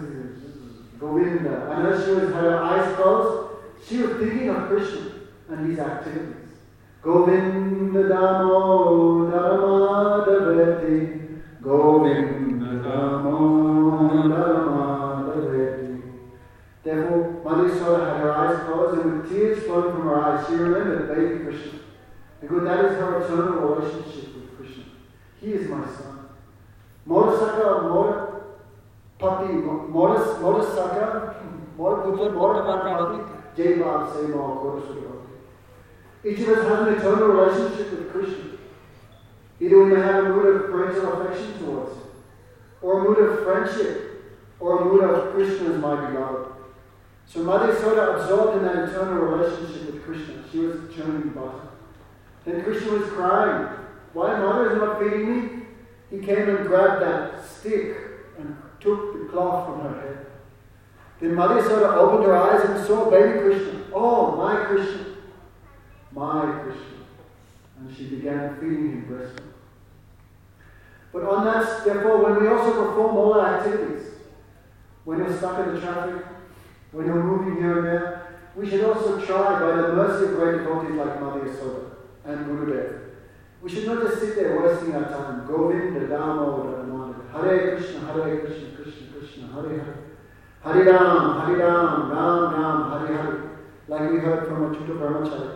Govinda. And as she was, had her eyes closed, she was thinking of Krishna and these activities. Govinda Damo Dharmadaveti, Govinda Damo Dharmadaveti. Therefore, Mother Yashoda had her eyes closed, and with tears flowing from her eyes, she remembered baby Krishna. Because that is her eternal relationship with Krishna. He is my son. Modasaka, Mod Pati, Modas, Modasaka, Mod Putra, Mod Pati, Jai Bab Se Ma Kodasudra. Each of us has an eternal relationship with Krishna. Either we may have a mood of praise or affection towards him, or a mood of friendship, or a mood of Krishna as my beloved. So Mother Yashoda, absorbed in that eternal relationship with Krishna, she was churning butter. Then Krishna was crying, "Why Mother is not feeding me?" He came and grabbed that stick and took the cloth from her head. Then Mother Yashoda opened her eyes and saw baby Krishna. "Oh, my Krishna, my Krishna." And she began feeding him breast milk. But on that, therefore, when we also perform all our activities, when you're stuck in the traffic, when you're moving here and there, we should also try, by the mercy of great devotees like Mother Yashoda and Gurudev, we should not just sit there wasting our time. Govinda Damo Dharmadava. Hare Krishna, Hare Krishna, Krishna Krishna, Hare Hare. Hare Ram, Hare Ram, Ram Ram, Hare Hare. Like we heard from Achyuta Brahmachari.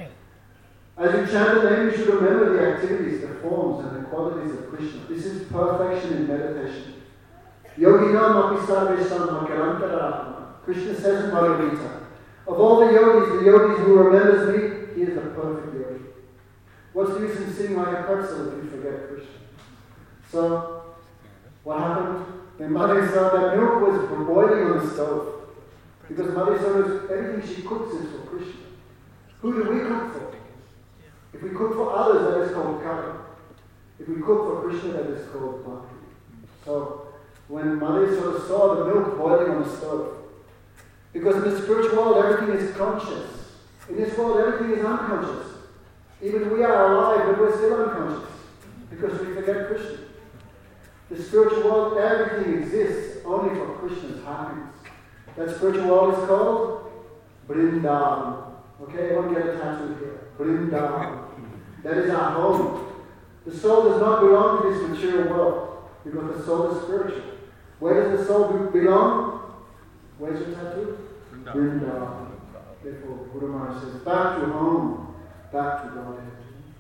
As you chant the name, you should remember the activities, the forms, and the qualities of Krishna. This is perfection in meditation. Yoginam api sarvesham makarantara. Krishna says in Bhagavad Gita, of all the yogis, the yogis who remembers me, he is the perfect yogi. What's the use in sitting like a pretzel if you forget Krishna? So, what happened? Then Mother Yashoda, that milk was boiling on the stove. Because Mother Yashoda, everything she cooks is for Krishna. Who do we cook for? If we cook for others, that is called karma. If we cook for Krishna, that is called bhakti. So, when Mother Yashoda saw the milk boiling on the stove, because in the spiritual world, everything is conscious. In this world, everything is unconscious. Even we are alive, but we're still unconscious, because we forget Krishna. The spiritual world, everything exists only for Krishna's happiness. That spiritual world is called Vrindavan. Okay, everyone get a tattoo here. Vrindavan. That is our home. The soul does not belong to this material world, because the soul is spiritual. Where does the soul belong? Where's your tattoo? Vrindavan. Therefore, Guru Maharaj says, back to home, back to Godhead.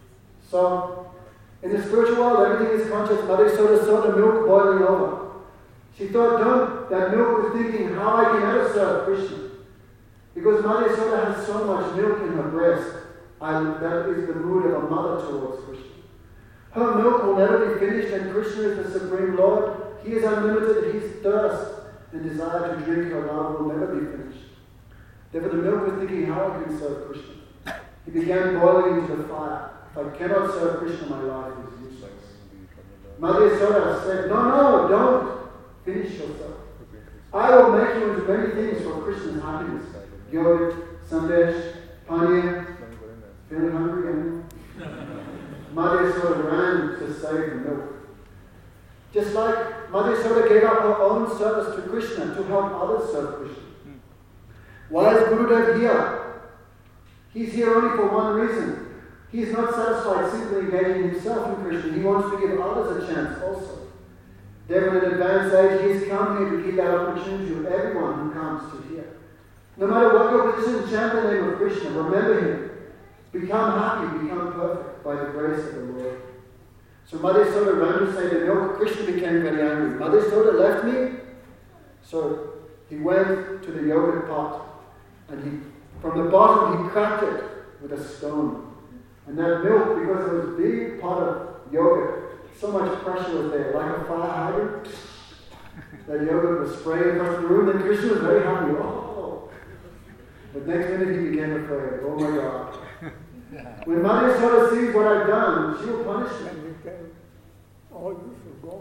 So, in the spiritual world, everything is conscious. Mother Yashoda saw the milk boiling over. She thought, don't, that milk was thinking how I can ever serve Krishna. Because Mother Yashoda has so much milk in her breast, and that is the mood of a mother towards Krishna. Her milk will never be finished, and Krishna is the Supreme Lord. He is unlimited. His thirst and desire to drink her love will never be finished. Therefore, the milk was thinking how I can serve Krishna. He began boiling into the fire. If I cannot serve Krishna, my life is useless. Mother Yashoda said, no, no, don't finish yourself. I will make you into many things for Krishna's happiness. Yogurt, sandesh, paneer. Feeling hungry again? Mother Yashoda ran to save the milk. Just like Mother Yashoda gave up her own service to Krishna to help others serve Krishna. Why is Gurudev here? He's here only for one reason. He is not satisfied simply engaging himself in Krishna. He wants to give others a chance also. Therefore, in advanced age, he has come here to give that opportunity to everyone who comes to hear. No matter what your position, chant the name of Krishna. Remember him. Become happy, become perfect by the grace of the Lord. So Mother Yashoda ran to say the milk. Krishna became very angry. Mother Yashoda left me. So he went to the yogurt pot, and he, from the bottom, he cracked it with a stone. And that milk, because it was a big pot of yogurt, so much pressure was there, like a fire hydrant. That yogurt was spraying across the room, and Krishna was very happy. Oh! But next minute he became afraid. Oh my God. When Mother Yashoda sees what I've done, she will punish me. Oh, you should go.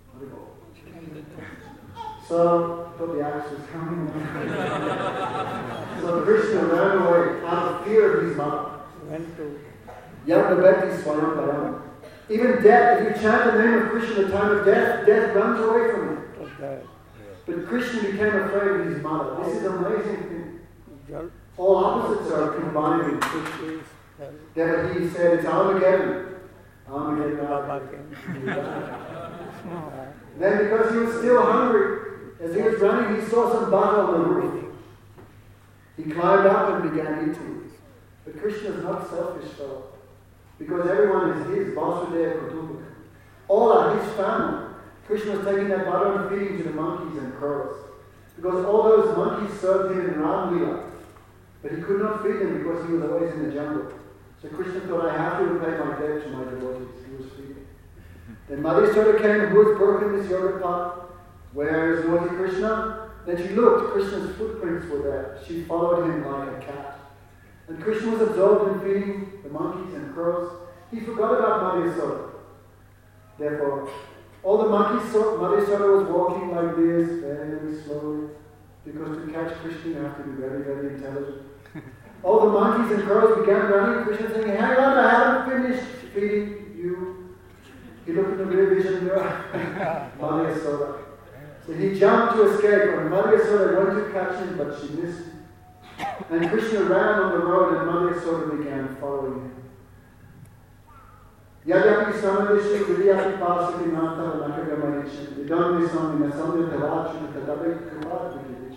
So, I thought the axe was coming. So Krishna ran away out of fear of his mother. Went to Yamnabeti Swayam Param. Even death, if you chant the name of Krishna at the time of death, death runs away from him. But Krishna became afraid of his mother. This is an amazing thing. All opposites are combined. Devaki said, it's Armageddon. Armageddon. Then because he was still hungry, as he was running, he saw some butter on the roof. He climbed up and began eating. But Krishna is not selfish though, because everyone is his, Vasudeva Kutumbaka. All are his family. Krishna was taking that butter and feeding to the monkeys and crows, because all those monkeys served him in Ram Lila. But he could not feed them because he was always in the jungle. So Krishna thought, I have to repay my debt to my devotees. He was feeding. Then Mother Yasoda came, who was broken this yoga path. Where is naughty Krishna? Then she looked, Krishna's footprints were there. She followed him like a cat. And Krishna was absorbed in feeding the monkeys and crows. He forgot about Mother Yasoda. Therefore, all the monkeys saw Mother Yasoda was walking like this, very slowly. Because to catch Krishna, you have to be very, very intelligent. All the monkeys and crows began running. Krishna saying, hang on, I haven't finished feeding you. He looked in the rear vision mirror. Mother Yasoda. So he jumped to escape, and Mother Yasoda went to catch him, but she missed him. And Krishna ran on the road, and Mother Yasoda began following him. Yadyapi samadishu vidyapi pasati nanta nakagamanichim vidam nisami nasamya tavachim tadabai kupat vikivichim.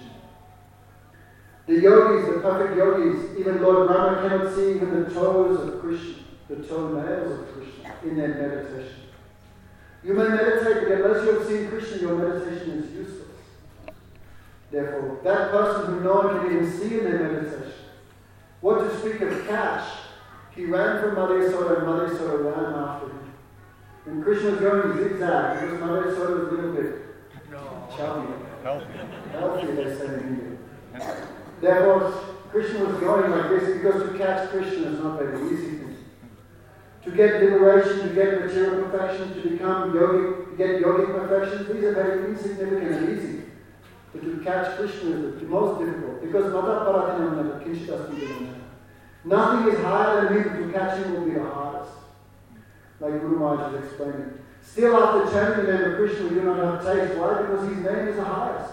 The yogis, the perfect yogis, even Lord Rama cannot see even the toes of Krishna, the toenails of Krishna in their meditation. You may meditate, but unless you have seen Krishna, your meditation is useless. Therefore, that person who no one can even see in their meditation, what to speak of catch, he ran from Mother Yasoda and Mother Yasoda ran after him. When Krishna was going zigzag, because Mother Yasoda was a little bit chubby. Healthy. Healthy, they say in India. Therefore, Krishna was going like this because to catch Krishna is not a very easy thing. To get liberation, to get material perfection, to become yogi, to get yogic perfection, these are very insignificant and easy. But to catch Krishna is the most difficult, because Mata Paratinam Kinshita. Nothing is higher than him. To catch him will be the hardest. Like Guru Maharaj is explaining. Still after chanting the name of Krishna, we do not have taste. Why? Because his name is the highest.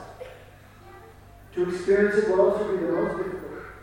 To experience it will also be the most difficult.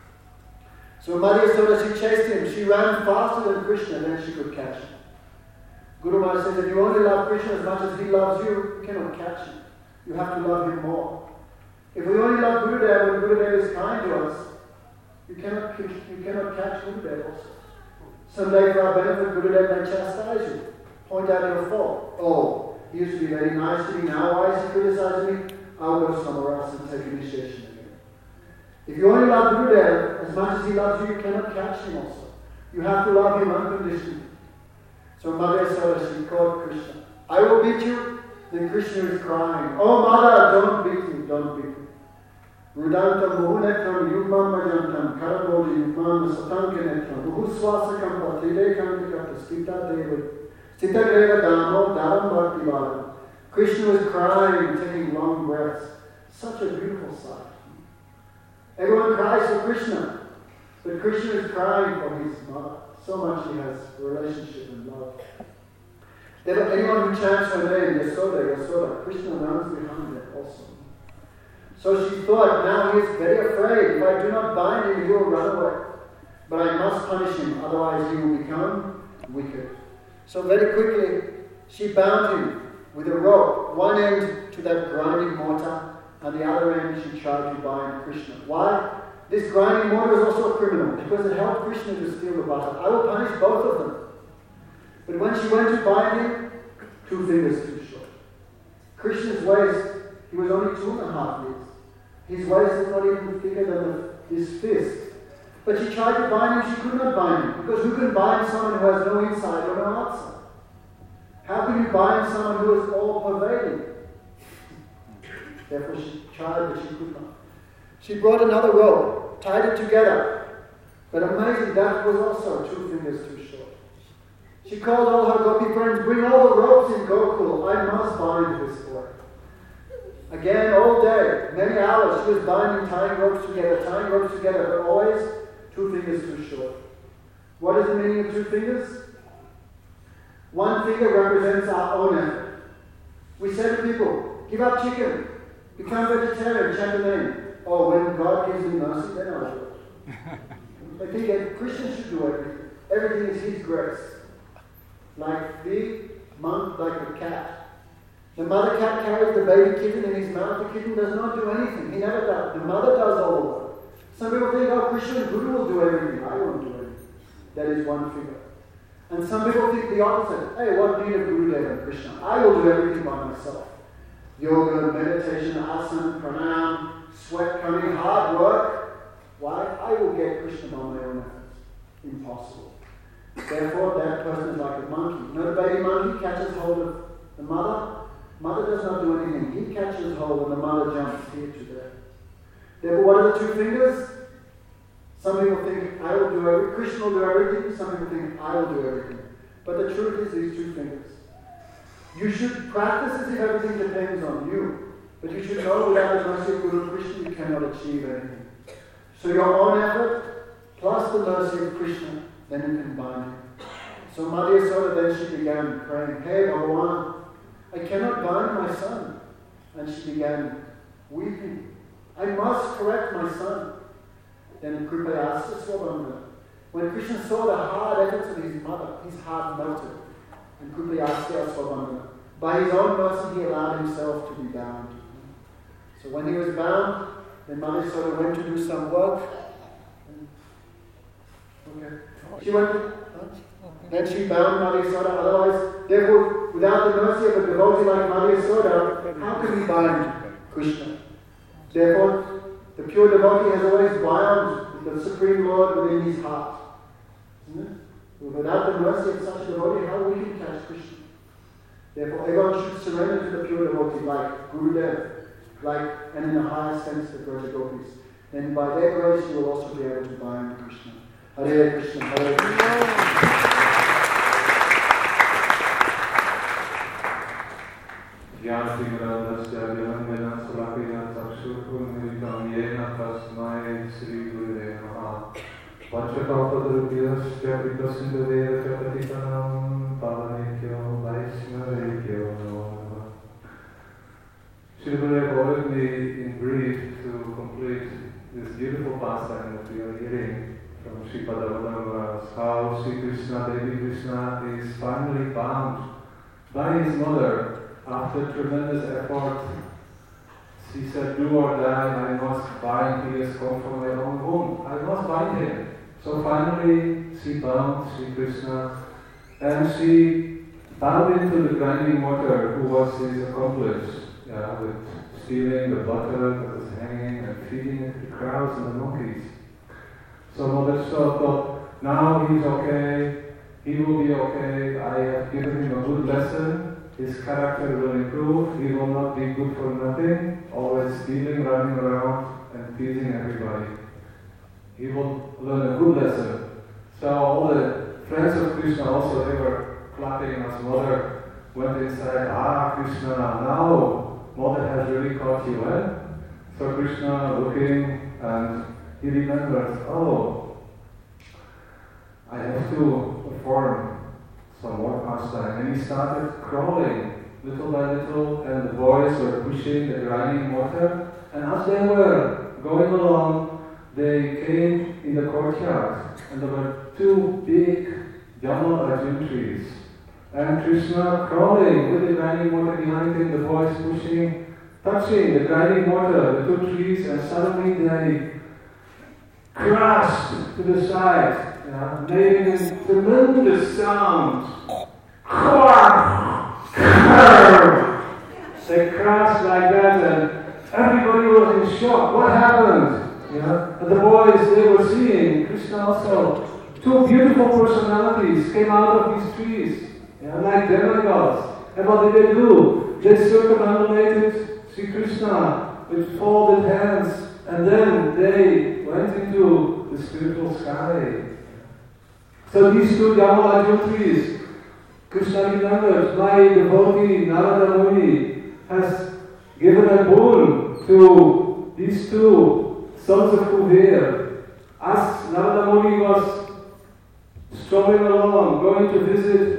So Mother Yasoda, she chased him. She ran faster than Krishna, then she could catch him. Guru Maharaj says, if you only love Krishna as much as he loves you, you cannot catch him. You have to love him more. If we only love Gurudev when Gurudev is kind to us, you cannot, you cannot catch Gurudev also. Someday for our benefit, Gurudev may chastise you, point out your fault. Oh, he used to be very nice to me, now why is he criticizing me? I'll go somewhere else and take initiation again. If you only love Gurudev as much as he loves you, you cannot catch him also. You have to love him unconditionally. So Mother Yasoda, she called Krishna. I will beat you. Then Krishna is crying, oh Mother, don't beat me, don't beat me. Rudantam muhunetram yugmam majantam karaboli yugmam satankenetram muhuswasakam patrilekam nikata stita deva stita grega damo dharam bhakti varam. Krishna was crying, taking long breaths. Such a beautiful sight. Everyone cries for Krishna, but Krishna is crying for his mother. So much he has relationship and love. Therefore, anyone who chants her name, Yasoda, Yasoda, Krishna runs behind her also. So she thought, now he is very afraid. If I do not bind him, he will run away. But I must punish him, otherwise he will become wicked. So very quickly, she bound him with a rope, one end to that grinding mortar, and the other end she tried to bind Krishna. Why? This grinding mortar is also a criminal, because it helped Krishna to steal the butter. I will punish both of them. But when she went to bind him, two fingers too short. Krishna's waist, he was only two and a half years. His waist is not even thicker than his fist. But she tried to bind him, she could not bind him. Because who can bind someone who has no inside or no outside? How can you bind someone who is all pervading? Therefore she tried, but she could not. She brought another rope, tied it together. But amazing, that was also two fingers too short. She called all her gopi friends, bring all the ropes in Gokul. I must bind this boy. Again, all day, many hours, she was binding, tying ropes together, tying ropes together, but always two fingers too short. What is the meaning of two fingers? One finger represents our own effort. We say to people, give up chicken, become vegetarian, chant the name. Oh, when God gives me mercy, then I'll do it. They think that Christians should do everything. Everything is His grace. Like the monk, like the cat. The mother cat carries the baby kitten in his mouth. The kitten does not do anything. He never does. The mother does all the work. Some people think, oh, Christian Guru will do everything. I won't do anything. That is one figure. And some people think the opposite. Hey, what need of Gurudev and Krishna? I will do everything by myself. Yoga, meditation, asana, pranam, sweat coming, hard work. Why? I will get Krishna by my own efforts. Impossible. Therefore, that person is like a monkey. You know the baby monkey catches hold of the mother? Mother does not do anything. He catches hold and the mother jumps here to there. Therefore, what are the two fingers? Some people think, I will do everything. Krishna will do everything. Some people think, I will do everything. But the truth is these two fingers. You should practice as if everything depends on you. But you should know without the mercy of Guru Krishna, you cannot achieve anything. So your own effort, plus the mercy of Krishna, then you can bind him. So Madhya Soda, then she began praying, Hey Bhagavan, I cannot bind my son. And she began weeping. I must correct my son. Then Kripayasa Swabandha. When Krishna saw the hard efforts of his mother, his heart melted. And Kripayasa Swabandha. By his own mercy, he allowed himself to be bound. So when he was bound, then Mother Soda went to do some work. Okay. She went, then she bound Mother Soda. Otherwise, therefore, without the mercy of a devotee like Mother Soda, how can we bind Krishna? Therefore, the pure devotee has always bound the Supreme Lord within his heart. Isn't it? Without the mercy of such a devotee, how we can catch Krishna? Therefore, everyone should surrender to the pure devotee like Gurudev, like, and in the highest sense, the Braja Gopis. Then by their grace, you will also be able to bind Krishna. Hare Krishna, Hare Krishna. Shri Gurudev ordered me in brief to complete this beautiful pastime that we are hearing from Sri Padavadam, how Sri Krishna, Devi Krishna, is finally bound by his mother after tremendous effort. She said, do or die, I must bind, he has come from my own womb. I must bind him. So finally, she bound Sri Krishna and she bound into the grinding water, who was his accomplice, yeah, with stealing the butter that was hanging and feeding it to the crowds and the monkeys. So Mother Soda thought, now he's okay, he will be okay, I have given him a good lesson, his character will improve, he will not be good for nothing, always stealing, running around and teasing everybody. He will learn a good lesson. So all the friends of Krishna also, they were clapping as Mother went inside, ah Krishna, now Mother has really caught you, eh? So Krishna looking and he remembers, oh, I have to perform some more pastime. And he started crawling little by little, and the boys were pushing the grinding water. And as they were going along, they came in the courtyard, and there were two big Jamal Arjun trees. And Krishna crawling with the grinding water behind him, the boys pushing, touching the grinding water, the two trees, and suddenly they crashed to the side. Yeah, making a tremendous sound. They crashed like that, and everybody was in shock. What happened? Yeah, and the boys, they were seeing Krishna also. Two beautiful personalities came out of these trees, yeah, like demigods. And what did they do? They circumambulated Sri Krishna with folded hands, and then they went into the spiritual sky. So these two Jamal Arjun trees, Krishna remembers, my devotee Narada Muni has given a boon to these two sons of Kuber. As Narada Muni was strolling along, going to visit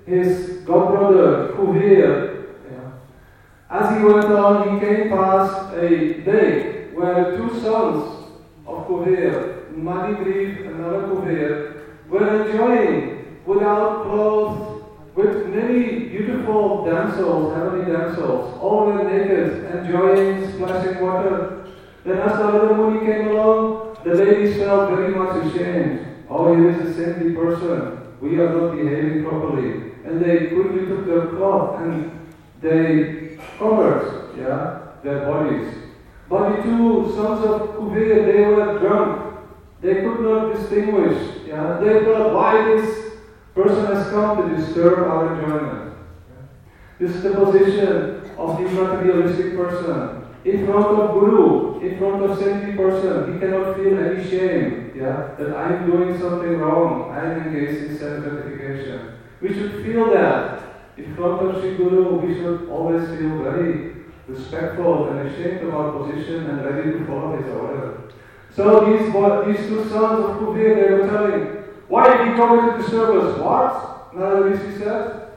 his godbrother, Kuvir, yeah, as he went on, he came past a lake where two sons of Kuvir, Manigriv and Narakuvir, were enjoying without clothes, with many beautiful damsels, heavenly damsels, all were naked, enjoying splashing water. Then as Narada Muni came along, the ladies felt very much ashamed. Oh, here is a saintly person. We are not behaving properly. And they quickly took their cloth and they covered, yeah, their bodies. But the two sons of Kuvir, they were drunk. They could not distinguish. Yeah, they thought, why this person has come to disturb our enjoyment. Yeah. This is the position of the materialistic person. In front of Guru, in front of saintly person, he cannot feel any shame, yeah, that I am doing something wrong, I am engaged in self-gratification. We should feel that. In front of Sri Guru, we should always feel very respectful and ashamed of our position and ready to follow his order. So these, these two sons of Kuvir, they were telling, why did he come to disturb us? What? Narada Rishi said,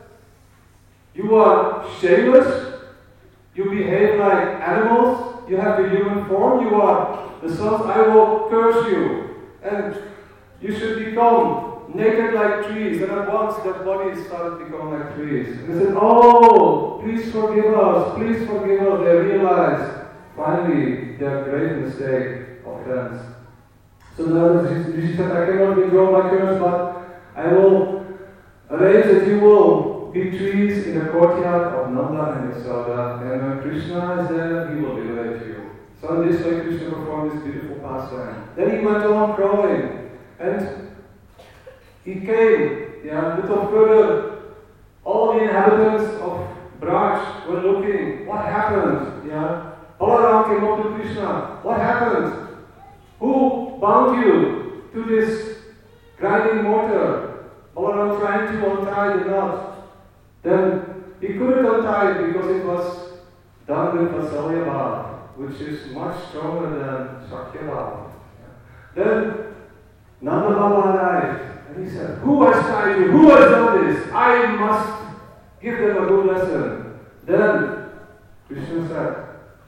you are shameless? You behave like animals, you have the human form, you are the sons, I will curse you. And you should become naked like trees. And at once their bodies started to become like trees. And they said, oh, please forgive us, please forgive us. They realized, finally, their great mistake of offense. So now Rishi said, I cannot withdraw my curse, but I will arrange that you will be trees in the courtyard of Nanda and Yasoda, and when Krishna is there, he will liberate you. So in this way, Krishna performed this beautiful pastime. Then he went on growing, and he came, yeah, a little further. All the inhabitants of Braj were looking. What happened? Yeah, Balaram came up to Krishna. What happened? Who bound you to this grinding mortar? Balaram trying to untie the knot. Then he couldn't untie it because it was done with Vatsalya Bhav, which is much stronger than Shakya Bhav. Then Nanda Baba arrived and he said, who has tied you? Who has done this? I must give them a good lesson. Then Krishna said,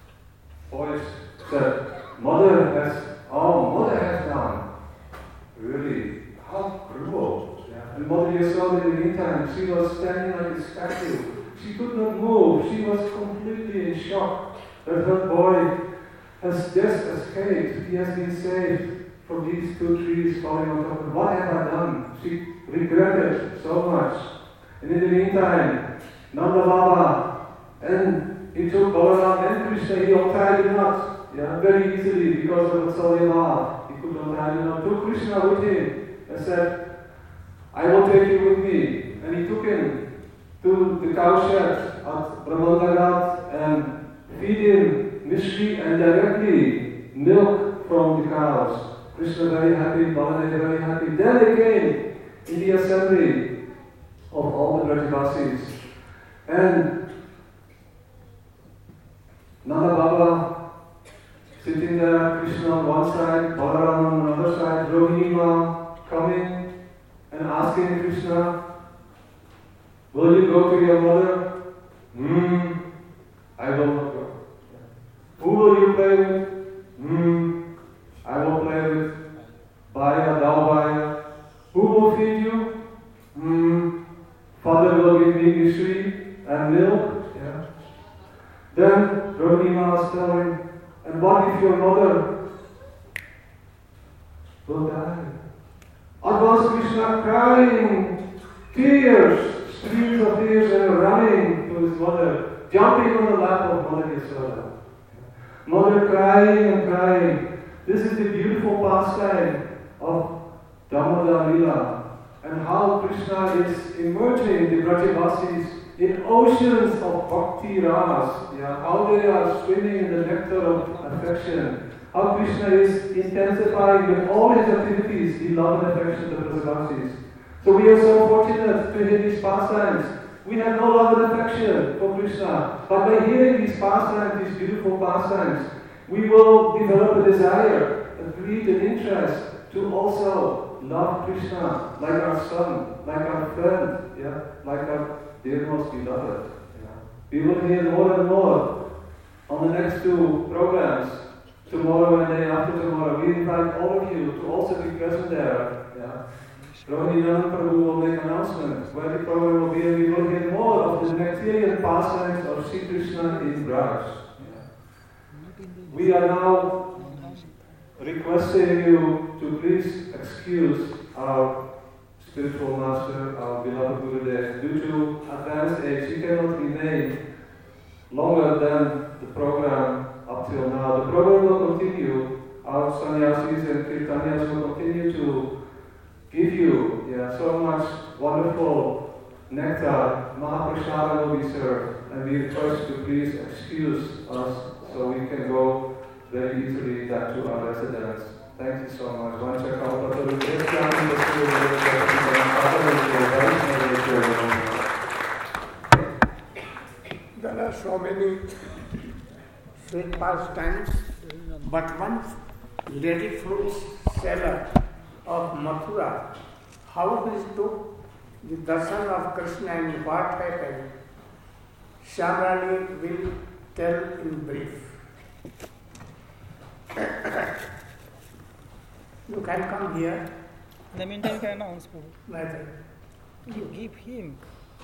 voice said, Mother has, oh, Mother has done. Really? How cruel. And Mother Yasoda, in the meantime, she was standing like a statue. She could not move. She was completely in shock that her boy has just escaped. He has been saved from these two trees falling on top of him. What have I done? She regretted so much. And in the meantime, Nanda Baba, and he took Balaram and Krishna, he untied the knot, yeah, very easily because of Vatsalya Bhav. He could untie the knot. Took Krishna with him and said, I will take you with me. And he took him to the cowshed at Brahmandagat and feed him mishri and directly milk from the cows. Krishna very happy, Baladev very happy. Then they came in the assembly of all the Brajavasis. And Nanda Baba sitting there, Krishna on one side, Balaram on another side, Rohini Ma coming and asking Krishna, will you go to your mother? Hmm, I will not go. Who will you play with? Hmm, I will play with Baya, Dalbaya. Who will feed you? Hmm, Father will give me mishri and milk. Yeah. Then Rohima was telling, and what if your mother will die? At once Krishna crying, tears, streams of tears, and running to his mother, jumping on the lap of Mother Yasoda. Mother crying and crying. This is the beautiful pastime of Damodar Lila, and how Krishna is emerging the Brajavasis in oceans of bhakti ras, yeah, how they are swimming in the nectar of affection. How Krishna is intensifying with all his activities the love and affection of the Brajavasis. So we are so fortunate to hear these pastimes. We have no love and affection for Krishna, but by hearing these pastimes, these beautiful pastimes, we will develop a desire, a greed, an interest to also love Krishna like our son, like our friend, yeah, like our dear most beloved. Yeah. We will hear more and more on the next two programs, tomorrow and day after tomorrow. We invite all of you to also be present there. Yeah. Rohinathan Prabhu will make announcements where the program will be, and we will hear more of the Nectarian pastimes of Sri Krishna in Braj. Yeah. We are now requesting you to please excuse our spiritual master, our beloved Gurudev. Due to advanced age, he cannot remain longer than the program up till now. The program will continue. Our sannyasis and kirtanyas will continue to give you yeah, so much wonderful nectar. Mahaprasada will be served, and we request you to please excuse us so we can go very easily back to our residence. Thank you so much. There are so many sweet pastimes, but one lady fruit seller of Mathura, how he took the darshan of Krishna and what happened, Shyamrani will tell in brief. You can come here. In the meantime, you can announce. Neither. You give him.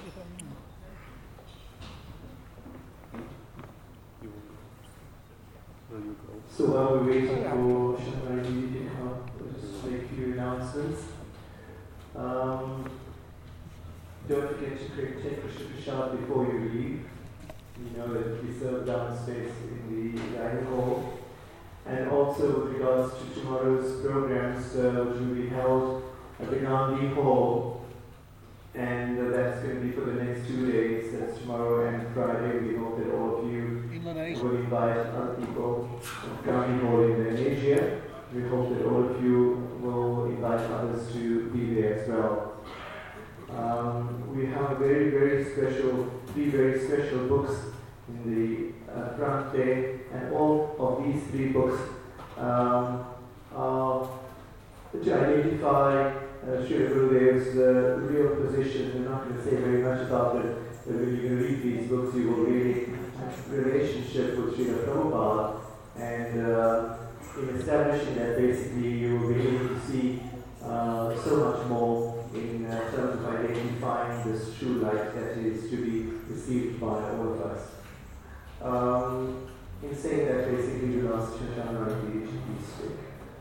So while we're waiting for Shyamrani to come, we'll just make a few announcements. Um, don't forget to take Krishna Prasad before you leave. You know that we serve downstairs in the dining hall. And also with regards to tomorrow's programs, uh, which will be held at the Gandhi Hall, and uh, that's going to be for the next two days. That's tomorrow and Friday. We hope that all of you will invite other people at Gandhi Hall in Indonesia. We hope that all of you will invite others to be there as well. Um, we have a very, very special, three very special books in the uh, front there, and all of these three books um, are to identify uh, Sri Gurudev's uh, real position. We're not going to say very much about it, but when you read these books, you will really have a relationship with Srila Prabhupada, and uh, in establishing that, basically, you will be able to see uh, so much more in uh, terms of identifying this true light that is to be received by all of us. Um, in saying that, basically, we'll ask Shyamrani to please speak.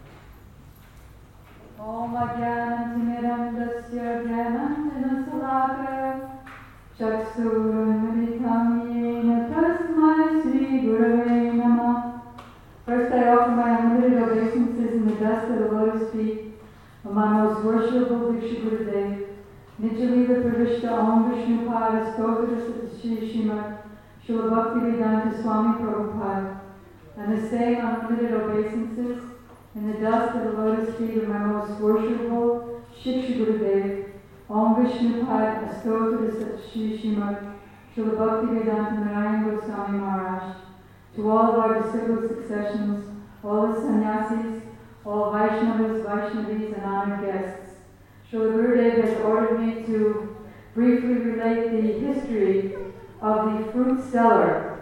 Om Ajnanam Tasya Jnanam Salakaya Chaksurunmritam Yena Tasmai Sri Gurave Namah. First, I offer my unlimited obeisances in the dust of the lotus feet of my most worshipful Diksha Gurudev, Nityalila Pravishta Om Vishnu Pada Stotra Sri Srimad Srila Bhaktivedanta Swami Prabhupada, and the same unlimited obeisances in the dust of the lotus feet of my most worshipful Shiksha Gurudev, Om Vishnu Pada Astotra Sri Srimad Srila Bhaktivedanta Narayana Goswami Maharaj, to all of our disciple successions, all the sannyasis, all Vaishnavas, Vaishnavis, and honored guests. Srila Gurudev has ordered me to briefly relate the history of the fruit seller.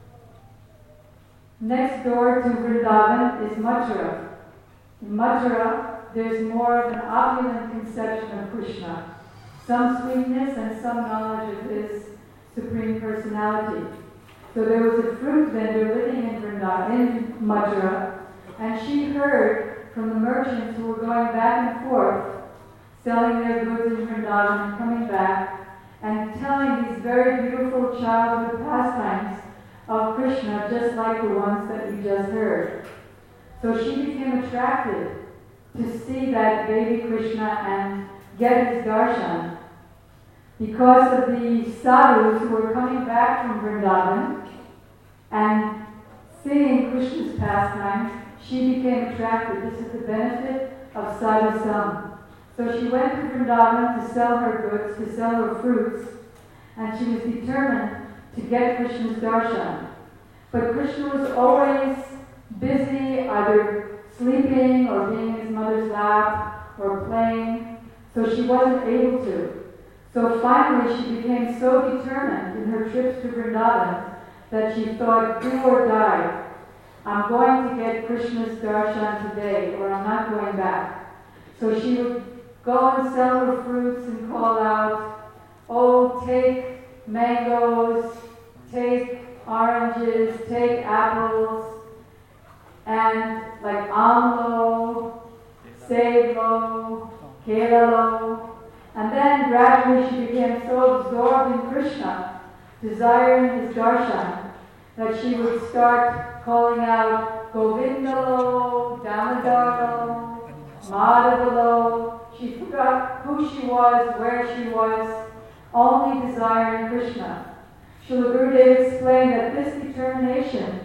Next door to Vrindavan is Mathura. In Mathura, there's more of an opulent conception of Krishna, some sweetness and some knowledge of his supreme personality. So there was a fruit vendor living in Vrindavan, in Mathura, and she heard from the merchants who were going back and forth, selling their goods in Vrindavan and coming back, and telling these very beautiful childhood pastimes of Krishna, just like the ones that we just heard. So she became attracted to see that baby Krishna and get his darshan. Because of the sadhus who were coming back from Vrindavan and seeing Krishna's pastimes, she became attracted. This is the benefit of sadhusam. So she went to Vrindavan to sell her goods, to sell her fruits, and she was determined to get Krishna's darshan. But Krishna was always busy, either sleeping or being in his mother's lap, or playing, so she wasn't able to. So finally she became so determined in her trips to Vrindavan that she thought, do or die, I'm going to get Krishna's darshan today, or I'm not going back. So she would go and sell her fruits and call out, oh, take mangoes, take oranges, take apples, and like amlo, sevlo, kelalo. And then gradually she became so absorbed in Krishna, desiring his darshan, that she would start calling out Govindalo, Damodaro, Madhavalo. She forgot who she was, where she was, only desiring Krishna. Srila Gurudev explained that this determination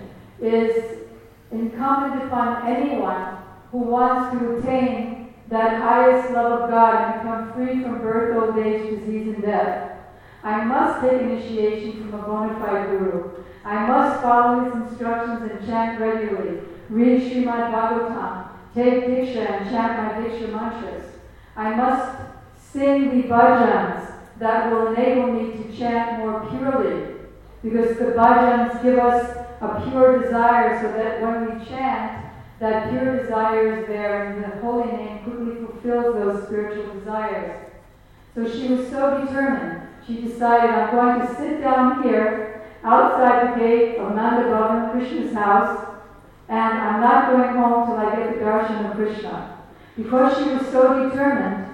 is incumbent upon anyone who wants to attain that highest love of God and become free from birth, old age, disease, and death. I must take initiation from a bona fide guru. I must follow his instructions and chant regularly, read Srimad Bhagavatam, take Diksha and chant my Diksha mantras. I must sing the bhajans that will enable me to chant more purely, because the bhajans give us a pure desire so that when we chant, that pure desire is there and the holy name quickly fulfills those spiritual desires. So she was so determined, she decided, I'm going to sit down here outside the gate of Nanda Bhavan, Krishna's house, and I'm not going home till I get the darshan of Krishna. Because she was so determined,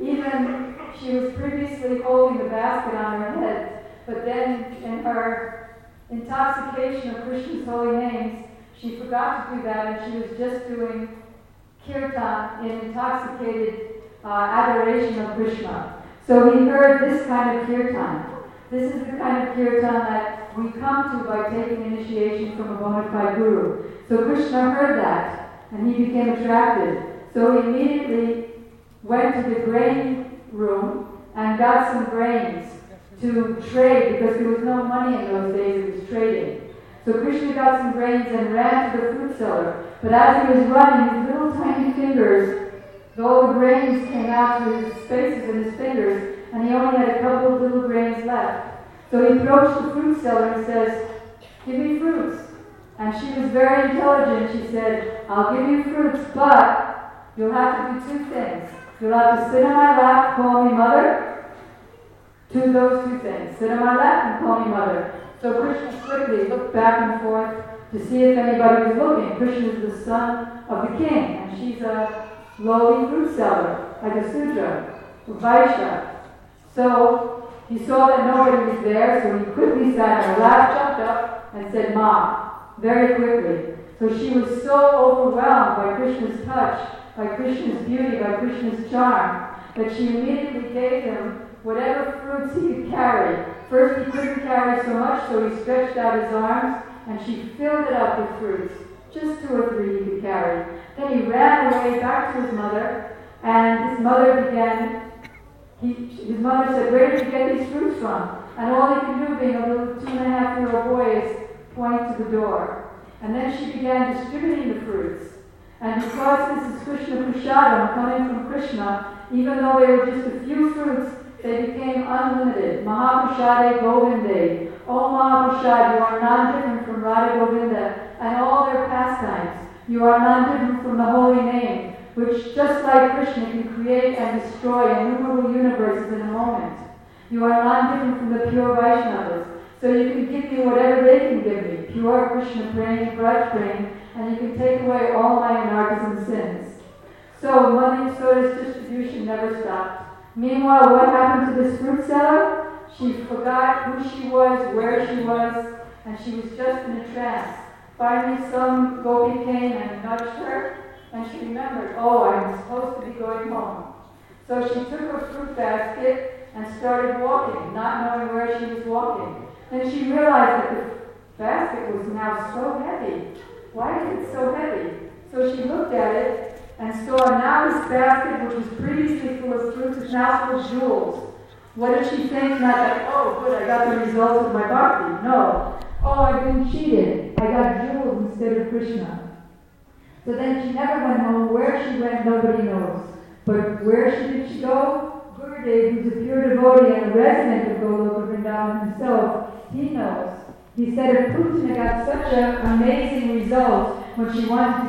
even she was previously holding the basket on her head, but then in her intoxication of Krishna's holy names, she forgot to do that, and she was just doing kirtan in intoxicated uh, adoration of Krishna. So he heard this kind of kirtan. This is the kind of kirtan that we come to by taking initiation from a bona fide guru. So Krishna heard that, and he became attracted. So he immediately went to the grain room and got some grains to trade, because there was no money in those days, it was trading. So Krishna got some grains and ran to the fruit seller. But as he was running, his little tiny fingers, all the grains came out to his spaces in his fingers, and he only had a couple of little grains left. So he approached the fruit seller and says, give me fruits. And she was very intelligent. She said, I'll give you fruits, but you'll have to do two things. You'll have to sit on my lap, call me mother. To those two things. Sit on my lap and call me mother. So Krishna quickly looked back and forth to see if anybody was looking. Krishna is the son of the king, and she's a lowly fruit seller, like a Sudra, a Vaishya. So he saw that nobody was there, so he quickly sat on her lap, jumped up, and said, Ma, very quickly. So she was so overwhelmed by Krishna's touch, by Krishna's beauty, by Krishna's charm, that she immediately gave him whatever fruits he could carry. First he couldn't carry so much, so he stretched out his arms, and she filled it up with fruits. Just two or three he could carry. Then he ran away back to his mother, and his mother began, he, his mother said, where did you get these fruits from? And all he could do, being a little two and a half year old boy, is point to the door. And then she began distributing the fruits. And because this is Krishna Prasadam, coming from Krishna, even though they were just a few fruits, they became unlimited. Mahaprasade Govinde. O Mahaprasad, you are non-different from Radha Govinda and all their pastimes. You are non-different from the holy name, which just like Krishna can create and destroy innumerable universes in a moment. You are non-different from the pure Vaishnavas. So you can give me whatever they can give me. Pure Krishna praying, Braj praying, and you can take away all my anarthas and sins. So money and soda's distribution never stopped. Meanwhile, what happened to this fruit seller? She forgot who she was, where she was, and she was just in a trance. Finally, some gopi came and nudged her, and she remembered, oh, I'm supposed to be going home. So she took her fruit basket and started walking, not knowing where she was walking. Then she realized that the basket was now so heavy. Why is it so heavy? So she looked at it and saw now this basket, which was previously full of fruits, is now full of jewels. What did she think? Not like, oh, good, I got the results of my bhakti. No. Oh, I've been cheated. I got jewels instead of Krishna. So then she never went home. Where she went, nobody knows. But where she did she go? Gurudev, who's a pure devotee and a resident of Goloka Vrindavan himself, he knows. He said if Putana got such an amazing result when she wanted